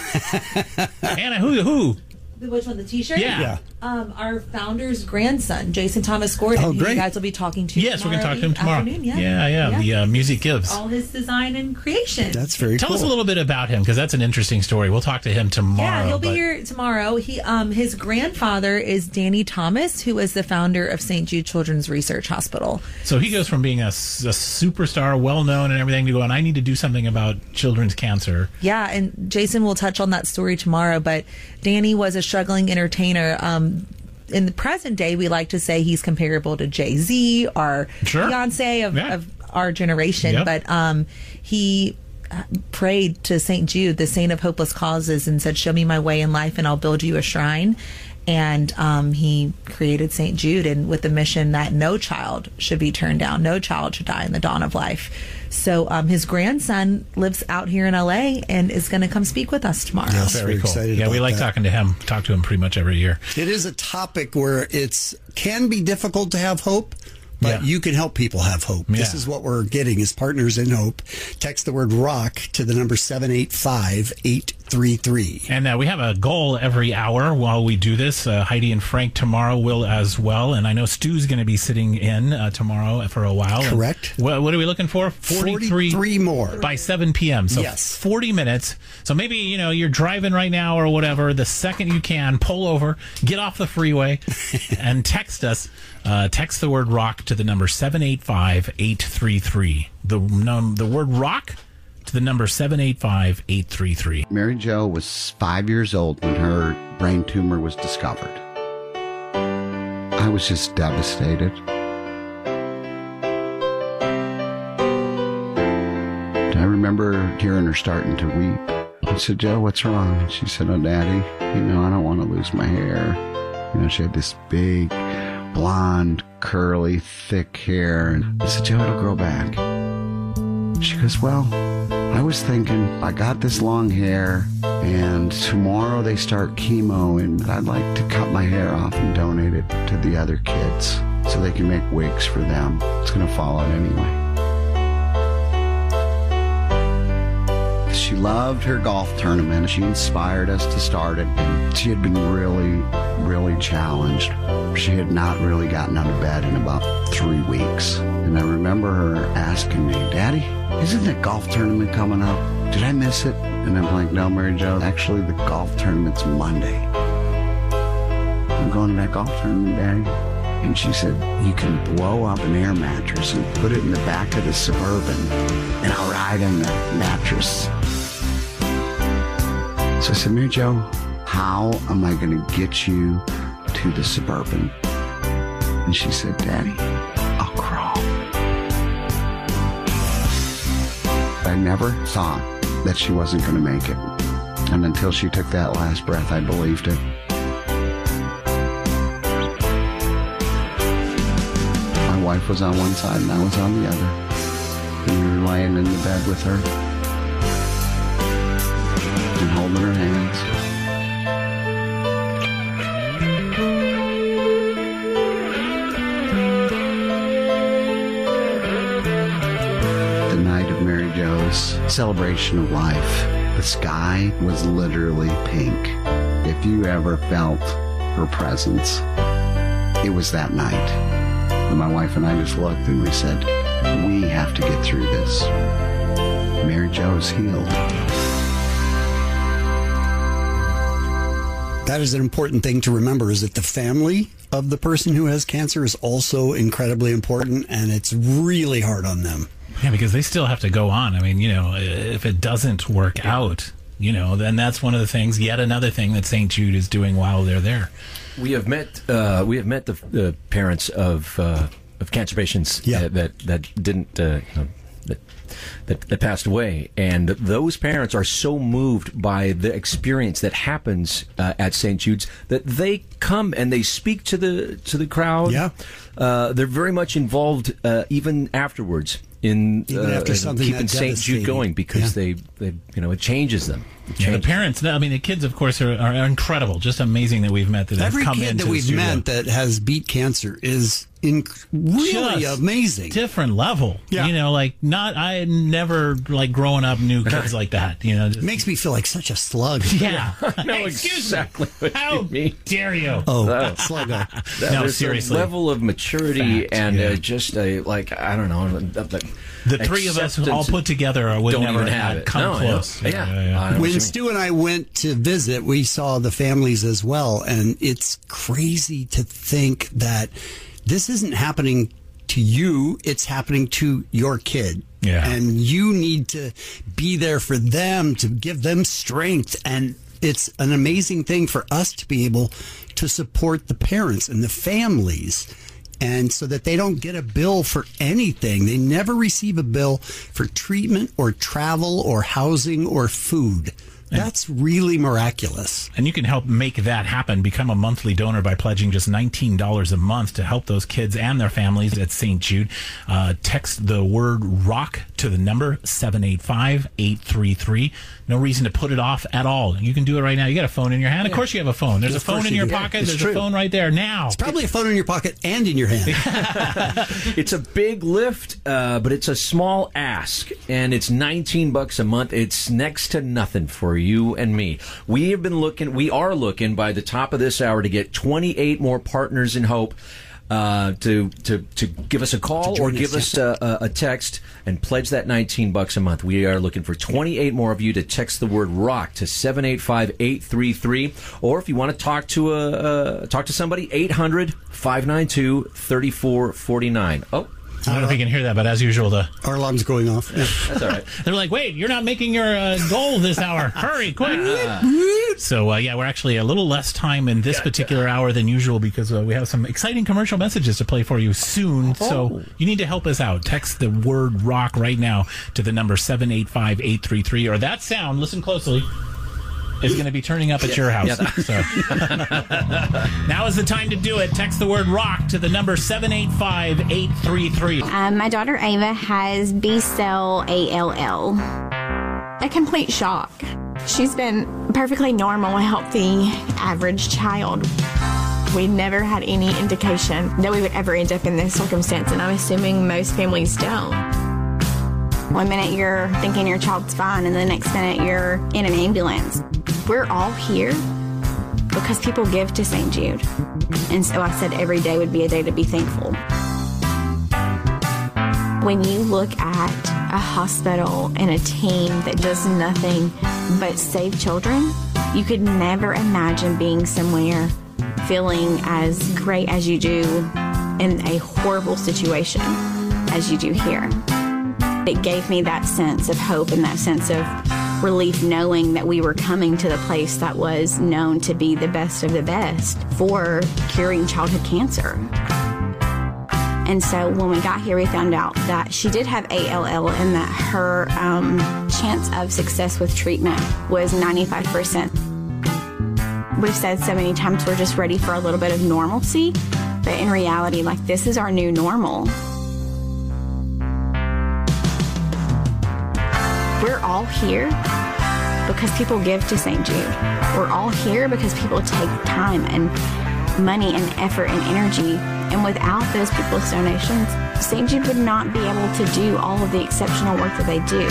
Anna, who? Who?
Which one, the t-shirt?
Yeah. yeah.
Um, our founder's grandson, Jason Thomas Gordon,
oh,
who
great.
you guys will be talking to
Yes, we're going to talk to him tomorrow.
Afternoon, yeah.
Yeah, yeah,
yeah.
the uh, Music Gives.
All his design and creation.
That's very
Tell
cool.
us a little bit about him, because that's an interesting story. We'll talk to him tomorrow.
Yeah, he'll be
but...
here tomorrow. He, um, his grandfather is Danny Thomas, who is the founder of Saint Jude Children's Research Hospital.
So he goes from being a, a superstar, well-known and everything, to going, I need to do something about children's cancer.
Yeah, and Jason will touch on that story tomorrow, but Danny was a struggling entertainer. Um, in the present day, we like to say he's comparable to Jay-Z or
Sure.
Beyonce of,
Yeah.
of our generation,
Yep.
but um, he prayed to Saint Jude, the saint of hopeless causes, and said, show me my way in life and I'll build you a shrine. And um, he created Saint Jude, and with the mission that no child should be turned down, no child should die in the dawn of life. So um, his grandson lives out here in L A and is going to come speak with us tomorrow.
Yes,
Very
we're
cool.
excited
Yeah, we
about
like
that.
talking to him. Talk to him pretty much every year.
It is a topic where it's can be difficult to have hope, but
Yeah.
you can help people have hope. This
Yeah.
is what we're getting as partners in hope. Text the word ROCK to the number seven eight five, eight three three.
And uh, we have a goal every hour while we do this. Uh, Heidi and Frank tomorrow will as well. And I know Stu's going to be sitting in uh, tomorrow for a while. And
Correct.
what, what are we looking for? forty-three,
forty-three more.
By seven p.m. So
Yes.
forty minutes. So maybe, you know, you're driving right now or whatever. The second you can, pull over, get off the freeway, and text us. Uh, text the word ROCK to the number seven eight five, eight three three. The, num- the word ROCK to the number seven eight five, eight three three.
Mary Jo was five years old when her brain tumor was discovered. I was just devastated. I remember hearing her starting to weep. I said, Joe, what's wrong? And she said, oh, Daddy, you know, I don't want to lose my hair. You know, she had this big, blonde, curly, thick hair. And I said, Joe, it'll grow back. She goes, well, I was thinking, I got this long hair, and tomorrow they start chemo, and I'd like to cut my hair off and donate it to the other kids so they can make wigs for them. It's going to fall out anyway. She loved her golf tournament. She inspired us to start it. And she had been really, really challenged. She had not really gotten out of bed in about three weeks. And I remember her asking me, Daddy, isn't the golf tournament coming up? Did I miss it? And I'm like, no, Mary Jo, actually the golf tournament's Monday. I'm going to that golf tournament, Daddy. And she said, you can blow up an air mattress and put it in the back of the Suburban, and I'll ride in the mattress. So I said, Mary Jo, how am I going to get you to the Suburban? And she said, Daddy, I'll crawl. I never thought that she wasn't going to make it. And until she took that last breath, I believed it. was on one side and I was on the other. And we were laying in the bed with her and holding her hands. The night of Mary Jo's celebration of life, the sky was literally pink. If you ever felt her presence, it was that night. And my wife and I just looked and we said, we have to get through this. Mary Jo's healed.
That is an important thing to remember, is that the family of the person who has cancer is also incredibly important, and it's really hard on them.
Yeah, because they still have to go on. I mean, you know, if it doesn't work out, you know, then that's one of the things, yet another thing that Saint Jude is doing while they're there.
We have met uh, we have met the, the parents of uh, of cancer patients
yeah.
uh, that that didn't uh, you know, that, that that passed away, and those parents are so moved by the experience that happens uh, at Saint Jude's that they come and they speak to the to the crowd.
Yeah,
uh, they're very much involved uh, even afterwards in
even
uh,
after something
keeping
that
Saint Jude going, because
yeah.
they they you know it changes them. It
Yeah,
changes
the parents, I mean, the kids, of course, are, are incredible. Just amazing that we've met that have
Every
come
kid
into
that
the
we've
studio.
met that has beat cancer is inc- really
Just
amazing.
Different level.
Yeah.
You know, like, not, I never, like, growing up knew kids like that. You know, just,
It makes me feel like such a slug.
yeah.
I know
Hey, excuse
exactly
me.
what
How
you mean.
dare you?
Oh,
No.
sluggo.
That
No,
there's
seriously.
a level of maturity
Fact,
and
yeah.
uh, just a like I don't know. The,
The three of us all put together would
don't
never
even have
have
it.
come
No,
close.
Yeah, yeah. yeah. I know what you
When
mean.
Stu and I went to visit, we saw the families as well, and it's crazy to think that this isn't happening to you, it's happening to your kid.
Yeah.
And you need to be there for them, to give them strength. And it's an amazing thing for us to be able to support the parents and the families, and so that they don't get a bill for anything. They never receive a bill for treatment or travel or housing or food. That's really miraculous.
And you can help make that happen. Become a monthly donor by pledging just nineteen dollars a month to help those kids and their families at Saint Jude. Uh, text the word ROCK to the number seven eight five, eight three three. No reason to put it off at all. You can do it right now. You got a phone in your hand. Of course you have a phone. There's
Of
a phone
course
in
you
your
do.
pocket.
It's
There's
true.
a phone right there now.
It's probably a phone in your pocket and in your hand.
It's a big lift, uh, but it's a small ask, and it's nineteen bucks a month. It's next to nothing for you and me. We have been looking, we are looking by the top of this hour to get twenty-eight more partners in Hope uh, to to to give us a call or
join
give
us,
us a, a, a text and pledge that nineteen bucks a month. We are looking for twenty-eight more of you to text the word ROCK to seven eight five, eight three three, or if you want to talk to a uh, talk to somebody, eight hundred, five nine two, three four four nine. Oh.
I don't know if you can hear that, but as usual, the
Our alarm's going off.
That's all right.
they're like, wait, you're not making your uh, goal this hour. Hurry, quick. So, uh, yeah, we're actually a little less time in this particular hour than usual because uh, we have some exciting commercial messages to play for you soon. So you need to help us out. Text the word ROCK right now to the number seven eight five, eight three three, or that sound, listen closely, is going to be turning up at your house.
Yeah.
So. Now is the time to do it. Text the word ROCK to the number seven eight five, eight three three.
Um, my daughter Ava has B-cell A L L. A complete shock. She's been a perfectly normal, healthy, average child. We never had any indication that we would ever end up in this circumstance, and I'm assuming most families don't. One minute you're thinking your child's fine, and the next minute you're in an ambulance. We're all here because people give to Saint Jude. And so I said every day would be a day to be thankful. When you look at a hospital and a team that does nothing but save children, you could never imagine being somewhere feeling as great as you do in a horrible situation as you do here. It gave me that sense of hope and that sense of relief knowing that we were coming to the place that was known to be the best of the best for curing childhood cancer. And so when we got here, we found out that she did have A L L and that her um, chance of success with treatment was ninety-five percent. We've said so many times we're just ready for a little bit of normalcy, but in reality, like, this is our new normal. all here because people give to Saint Jude. We're all here because people take time and money and effort and energy. And without those people's donations, Saint Jude would not be able to do all of the exceptional work that they do.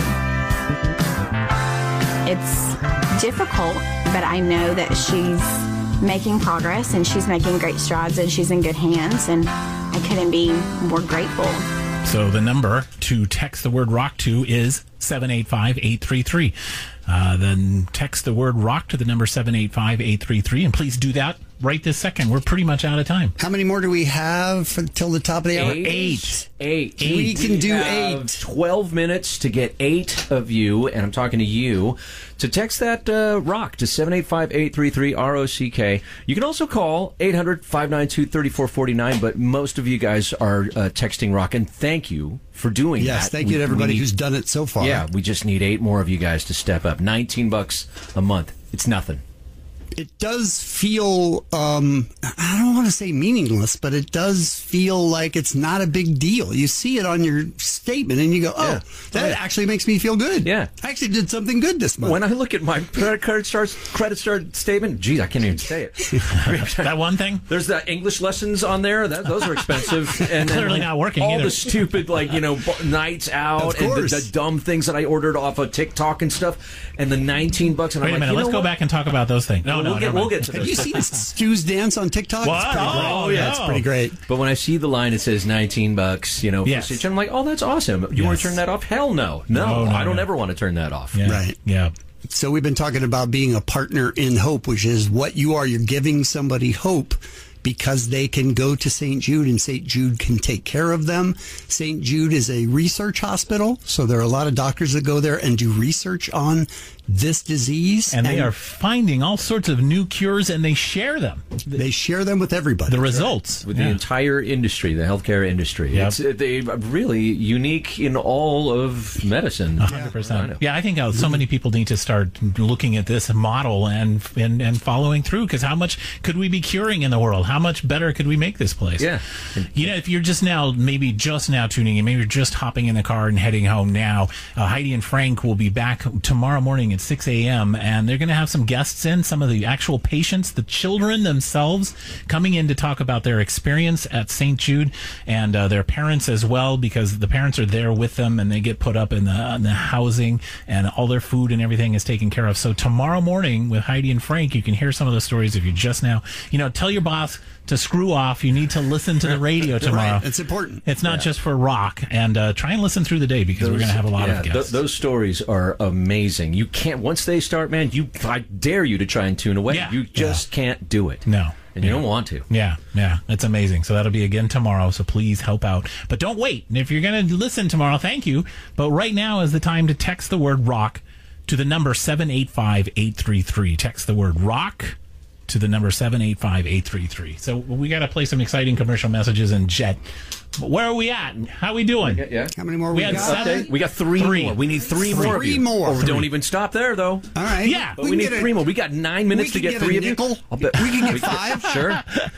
It's difficult, but I know that she's making progress and she's making great strides and she's in good hands, and I couldn't be more grateful.
So the number to text the word ROCK to is seven eight five, eight three three. Uh, then text the word ROCK to the number seven eight five, eight three three, and please do that right this second. We're pretty much out of time.
How many more do we have until the top of the hour?
Eight. Eight.
Eight. We can do
have
eight.
twelve minutes to get eight of you, and I'm talking to you, to text that uh, ROCK to seven eight five, eight three three, R O C K. You can also call eight hundred, five nine two, three four four nine, but most of you guys are uh, texting ROCK, and thank you for doing
yes,
that.
Yes, thank
we,
you to everybody
need,
who's done it so far.
Yeah, we just need eight more of you guys to step up. nineteen bucks a month. It's nothing.
It does feel, um, I don't want to say meaningless, but it does feel like it's not a big deal. You see it on your statement and you go, oh,
Yeah.
that
Right.
actually makes me feel good.
Yeah.
I actually did something good this month.
When I look at my credit card start, credit start statement, geez, I can't even say it.
That one thing?
There's the English lessons on there. That, those are expensive. And then,
Clearly
like,
not working
all
either.
the stupid, like, you know, b- nights out
Of
and the,
course.
the dumb things that I ordered off of TikTok and stuff. And the nineteen bucks. And
Wait
I'm
a
like,
minute,
you
let's
know
go
what?
back and talk about those things. No,
We'll
no,
get-
never
we'll
mind.
get to
Have you
those.
seen Stu's dance on TikTok?
What?
It's pretty great.
Oh,
yeah,
no.
it's pretty great.
But when I see the line, it says nineteen bucks, you know,
Yes.
for Stitch, I'm like, oh, that's awesome. You want
Yes.
to turn that off? Hell no. No,
No, no,
I don't
no.
ever want to turn that off.
Yeah.
Right.
Yeah.
So we've been talking about being a partner in hope, which is what you are. You're giving somebody hope because they can go to Saint Jude and Saint Jude can take care of them. Saint Jude is a research hospital, so there are a lot of doctors that go there and do research on this disease.
And they are finding all sorts of new cures, and they share them.
They share them with everybody.
The results.
With
Yeah.
the entire industry, the healthcare industry.
Yep.
It's uh, they are really unique in all of medicine.
one hundred percent. Yeah, I think uh, so many people need to start looking at this model and and, and following through, because how much could we be curing in the world? How much better could we make this place?
Yeah.
You know, if you're just now, maybe just now tuning in, maybe you're just hopping in the car and heading home now, uh, Heidi and Frank will be back tomorrow morning at six a.m., and they're going to have some guests in, some of the actual patients, the children themselves, coming in to talk about their experience at Saint Jude, and uh, their parents as well, because the parents are there with them, and they get put up in the, in the housing, and all their food and everything is taken care of. So tomorrow morning with Heidi and Frank, you can hear some of the stories if you just now, you know, tell your boss to screw off. You need to listen to the radio tomorrow.
Right. It's important.
It's not
Yeah.
just for rock, and uh, try and listen through the day, because we're going to have a lot
yeah,
of
th-
guests.
those stories are amazing. You can't, once they start, man, you I dare you to try and tune away.
Yeah.
You just can't do it.
No.
And you don't want to.
Yeah, yeah, it's amazing. So that'll be again tomorrow. So please help out. But don't wait. And if you're going to listen tomorrow, thank you. But right now is the time to text the word rock to the number seven eight five, eight three three. Text the word rock to the number seven eight five, eight three three. So we got to play some exciting commercial messages in Jet. But where are we at? How we doing?
Yeah, yeah.
How many more
We
we,
had
got?
seven.
We got three,
Three.
more. We need three, more. of
Three
you.
more.
Or
Three.
don't even stop there, though.
All right.
Yeah.
But
We
we,
can
need
get a-
three more. We got nine minutes
we
to
can
get
get a
three of
nickel.
you. I'll bet-
We can get
we
five.
Sure.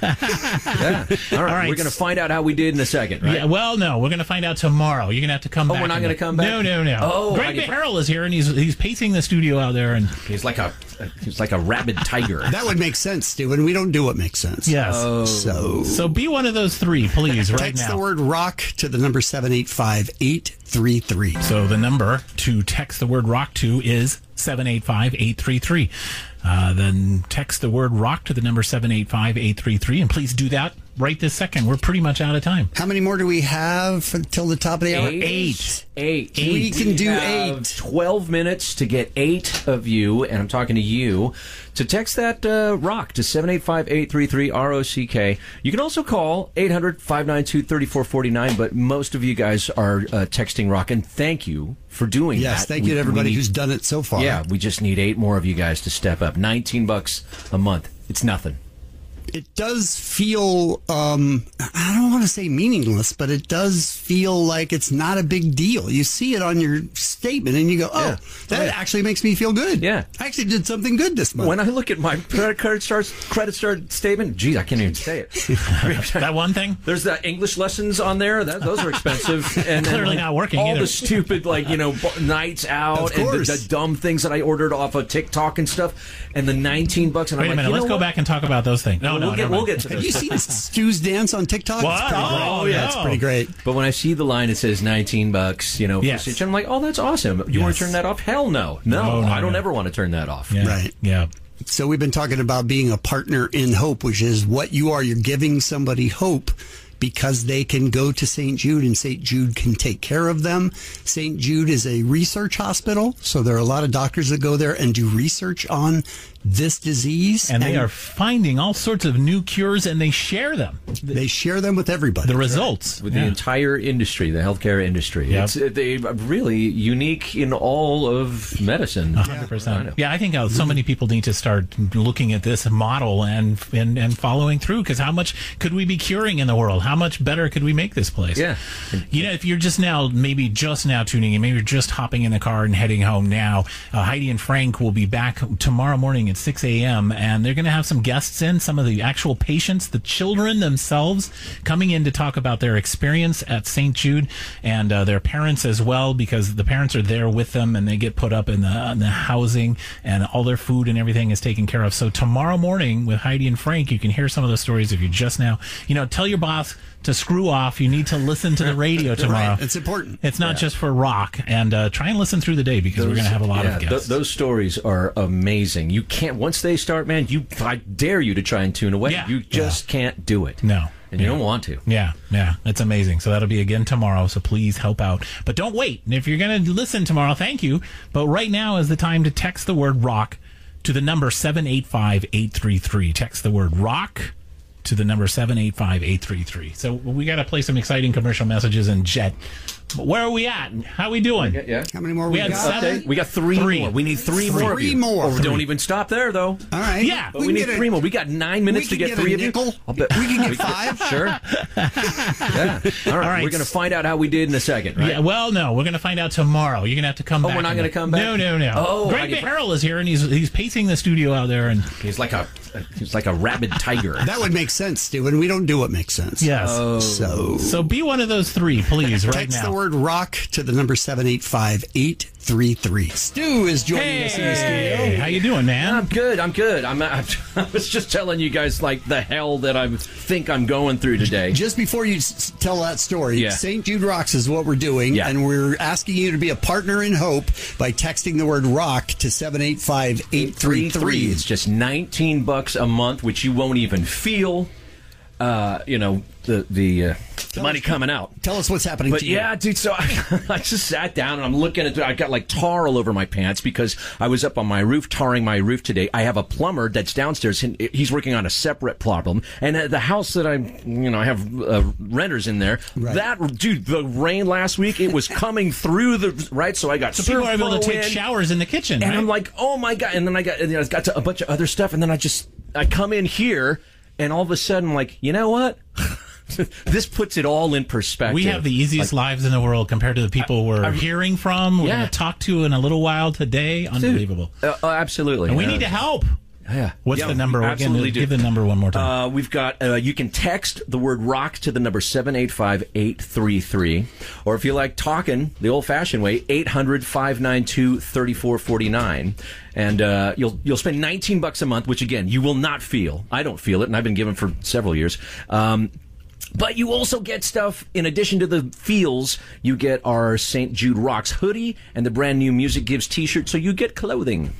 yeah. All right.
right.
We're going to find out how we did in a second, right?
Yeah, well, no, we're going to find out tomorrow. You're going to have to come
Oh,
back.
we're not
and-
gonna come back?
No, no, no.
Oh,
Greg
Heidi-
Harrell is here, and he's he's pacing the studio out there. And
He's like a he's like a rabid tiger.
That would make sense, Stu, and we don't do what makes sense.
yes.
So,
So be one of those three, please, right
text
now.
the word rock to the number seven eight five, eight three three.
So the number to text the word rock to is seven eight five, eight three three. Uh, then text the word rock to the number seven eight five, eight three three, and please do that right this second. We're pretty much out of time.
How many more do we have until the top of the hour?
Eight. Eight.
We can do
have
eight.
twelve minutes to get eight of you, and I'm talking to you, to text that uh, rock to seven eight five, eight three three, R O C K. You can also call eight hundred, five nine two, three four four nine, but most of you guys are uh, texting rock, and thank you for doing that.
Yes, thank
We-
you to everybody
we need-
who's done it so far.
Yeah, we just need eight more of you guys to step up. nineteen bucks a month. It's nothing.
it does feel, um, I don't want to say meaningless, but it does feel like it's not a big deal. You see it on your statement and you go, oh,
Yeah.
that
Oh, yeah.
actually makes me feel good.
Yeah.
I actually did something good this month.
When I look at my credit card starts credit card statement, geez, I can't even say it.
That one thing?
There's the English lessons on there. That, those are expensive. And then,
Clearly
like,
not working
all
either.
the stupid, like, you know, bu- nights out
Of
and the,
course.
the dumb things that I ordered off of TikTok and stuff. And the nineteen bucks. And
Wait
I'm
a
like,
minute.
you
Let's
know
go
what?
back and talk about those things. No,
We'll
no,
get-
never
we'll
mind.
get to
Have
those
you
things.
seen Stu's dance on TikTok?
What?
It's pretty great.
Oh,
yeah,
no.
it's pretty great.
But when I see the line, it says nineteen bucks, you know,
Yes.
for each, I'm like, oh, that's awesome. You want
Yes.
to turn that off? Hell no. No,
No, no,
I don't
no.
ever want to turn that off.
Yeah.
Right.
Yeah.
So we've been talking about being a partner in hope, which is what you are. You're giving somebody hope because they can go to Saint Jude and Saint Jude can take care of them. Saint Jude is a research hospital, so there are a lot of doctors that go there and do research on this disease.
And they are finding all sorts of new cures, and they share them.
They share them with everybody.
The results.
With
Yeah.
the entire industry, the healthcare industry.
Yep.
It's uh, they are really unique in all of medicine.
one hundred percent. Yeah, I think uh, so many people need to start looking at this model and and, and following through, because how much could we be curing in the world? How much better could we make this place?
Yeah.
You know, if you're just now, maybe just now tuning in, maybe you're just hopping in the car and heading home now, uh, Heidi and Frank will be back tomorrow morning at six a.m. and they're going to have some guests in, some of the actual patients, the children themselves, coming in to talk about their experience at Saint Jude, and uh, their parents as well, because the parents are there with them and they get put up in the, in the housing, and all their food and everything is taken care of. So tomorrow morning with Heidi and Frank, you can hear some of those stories if you just now, you know, tell your boss to screw off. You need to listen to the radio tomorrow.
Right. It's important.
It's not
Yeah.
just for rock. And uh, try and listen through the day, because we're going to have a lot
yeah,
of guests.
th- those stories are amazing. You can't, once they start, man, you I dare you to try and tune away.
Yeah.
You just can't do it.
No.
And you don't want to.
Yeah, yeah, it's amazing. So that'll be again tomorrow. So please help out. But don't wait. And if you're going to listen tomorrow, thank you. But right now is the time to text the word rock to the number seven eight five, eight three three. Text the word rock to the number seven eight five, eight three three. So we got to play some exciting commercial messages in Jet. But where are we at? How are we doing?
Yeah.
How many more
We
we,
had
got?
seven.
We got three,
Three.
more. We need three, more. of
Three
you.
more.
Or
Three.
don't even stop there, though.
All right.
Yeah.
But we, need
can get
three
a-
more. We got nine minutes
we
to
can
get
get
three
a
of you.
nickel.
I'll bet.
We can get five.
Sure. yeah. All right.
right.
We're going to find out how we did in a second, right?
Yeah, well, no, we're going to find out tomorrow. You're going to have to come
Oh,
back.
we're not
and-
gonna come back?
No, no, no.
Oh, I
Greg
get-
Harrell is here, and he's he's pacing the studio out there. And
He's like a he's like a rabid tiger.
That would make sense, Stu, and we don't do what makes sense.
yes.
So,
So be one of those three, please, right
text
now.
the word rock to the number seven eight five, eight three three. Stu is joining us in the studio.
Hey, how you doing, man?
I'm good. I'm good. I'm, I'm. I was just telling you guys like the hell that I think I'm going through today.
Just before you s- tell that story,
Yeah.
Saint Jude Rocks is what we're doing,
Yeah.
and we're asking you to be a partner in hope by texting the word rock to seven eight five, eight three three.
It's just nineteen bucks a month, which you won't even feel. Uh, you know the the, uh, the money coming out.
Tell us what's happening
But
to you.
yeah, dude. So I, I just sat down and I'm looking at. I got like tar all over my pants because I was up on my roof tarring my roof today. I have a plumber that's downstairs. And he's working on a separate problem. And uh, the house that I, you know, I have uh, renters in there.
Right.
That dude, the rain last week, it was coming through the right. So I got
So people are able to
Surfo
take
in.
showers in the kitchen,
And
right?
I'm like, oh my god! And then I got, and then I got to a bunch of other stuff, and then I just, I come in here, and all of a sudden, I'm like, you know what? This puts it all in perspective.
We have the easiest
Like,
lives in the world compared to the people we're
I-
hearing from. We're
Yeah.
going to talk to in a little while today. Unbelievable.
uh, uh, absolutely.
And we
Uh,
need to help.
Yeah.
What's
Yeah,
the number?
we
Again,
absolutely
give
do.
the number one more time.
Uh, we've got, uh, you can text the word rock to the number seven eight five, eight three three. Or if you like talking the old fashioned way, eight hundred, five nine two, three four four nine. And uh, you'll you'll spend nineteen bucks a month, which again, you will not feel. I don't feel it, and I've been given for several years. Um, But you also get stuff, in addition to the feels, you get our Saint Jude Rocks hoodie and the brand new Music Gives t-shirt, so you get clothing.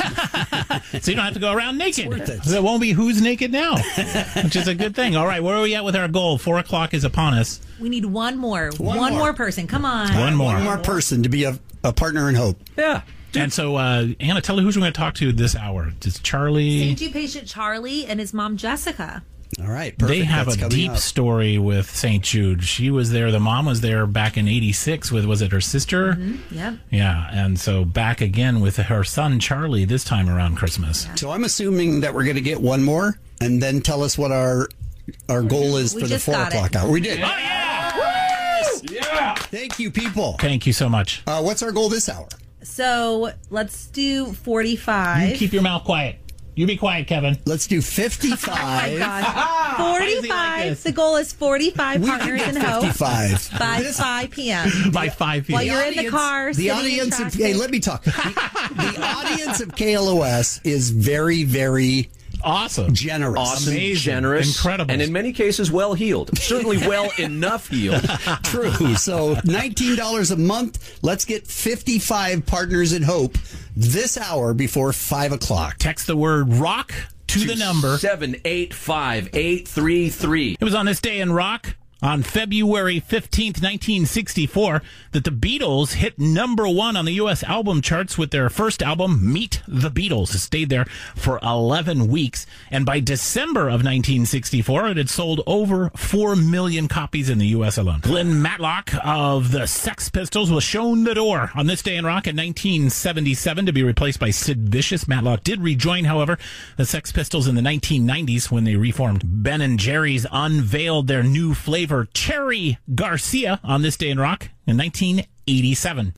So you don't have to go around naked.
worth it.
So it won't be who's naked now, which is a good thing. All right, where are we at with our goal? Four o'clock is upon us.
We need one more. One,
One
more.
more.
person. Come on.
One more.
One more person to be a, a partner in hope.
Yeah.
And so, uh, Anna, tell me who's we're going to talk to this hour. It's Charlie.
Saint Jude patient Charlie and his mom Jessica.
All right, perfect.
They have
That's
a
coming
deep
up.
story with Saint Jude. She was there. The mom was there back in eighty-six with, was it her sister?
Mm-hmm. Yep.
Yeah. And so back again with her son, Charlie, this time around Christmas.
So I'm assuming that we're going to get one more. and then tell us what our our goal is
We
for the
just
four
got
o'clock
it.
hour. We did.
Oh, yeah!
Yeah. Thank you, people.
Thank you so much.
Uh, what's our goal this hour?
So let's do forty-five.
You keep your mouth quiet. You be quiet, Kevin.
Let's do fifty-five.
Oh my God.
Why does he like
forty-five.
this?
The goal is forty-five
We can
partners
get
in hope
fifty-five.
by
This-
five p.m.
By five
While
p.m.
you're in the car,
The
sitting in
audience of
traffic.
hey, let me talk. The, the audience of K L O S is very, very
awesome,
generous,
Awesome,
Amazing.
generous,
Incredible.
and in many cases, well heeled. Certainly, well enough heeled.
True. So nineteen dollars a month. Let's get fifty-five partners in hope this hour before five o'clock.
Text the word rock to,
To
the number
seven eight five eight three three.
It was on this day in rock, on February fifteenth, nineteen sixty-four, that the Beatles hit number one on the U S album charts with their first album, Meet the Beatles. It stayed there for eleven weeks. And by December of nineteen sixty-four, it had sold over four million copies in the U S alone. Glenn Matlock of the Sex Pistols was shown the door on this day in rock in nineteen seventy-seven to be replaced by Sid Vicious. Matlock did rejoin, however, the Sex Pistols in the nineteen nineties when they reformed. Ben and Jerry's unveiled their new flavor, Cherry Garcia, on this day in rock in nineteen eighty-seven.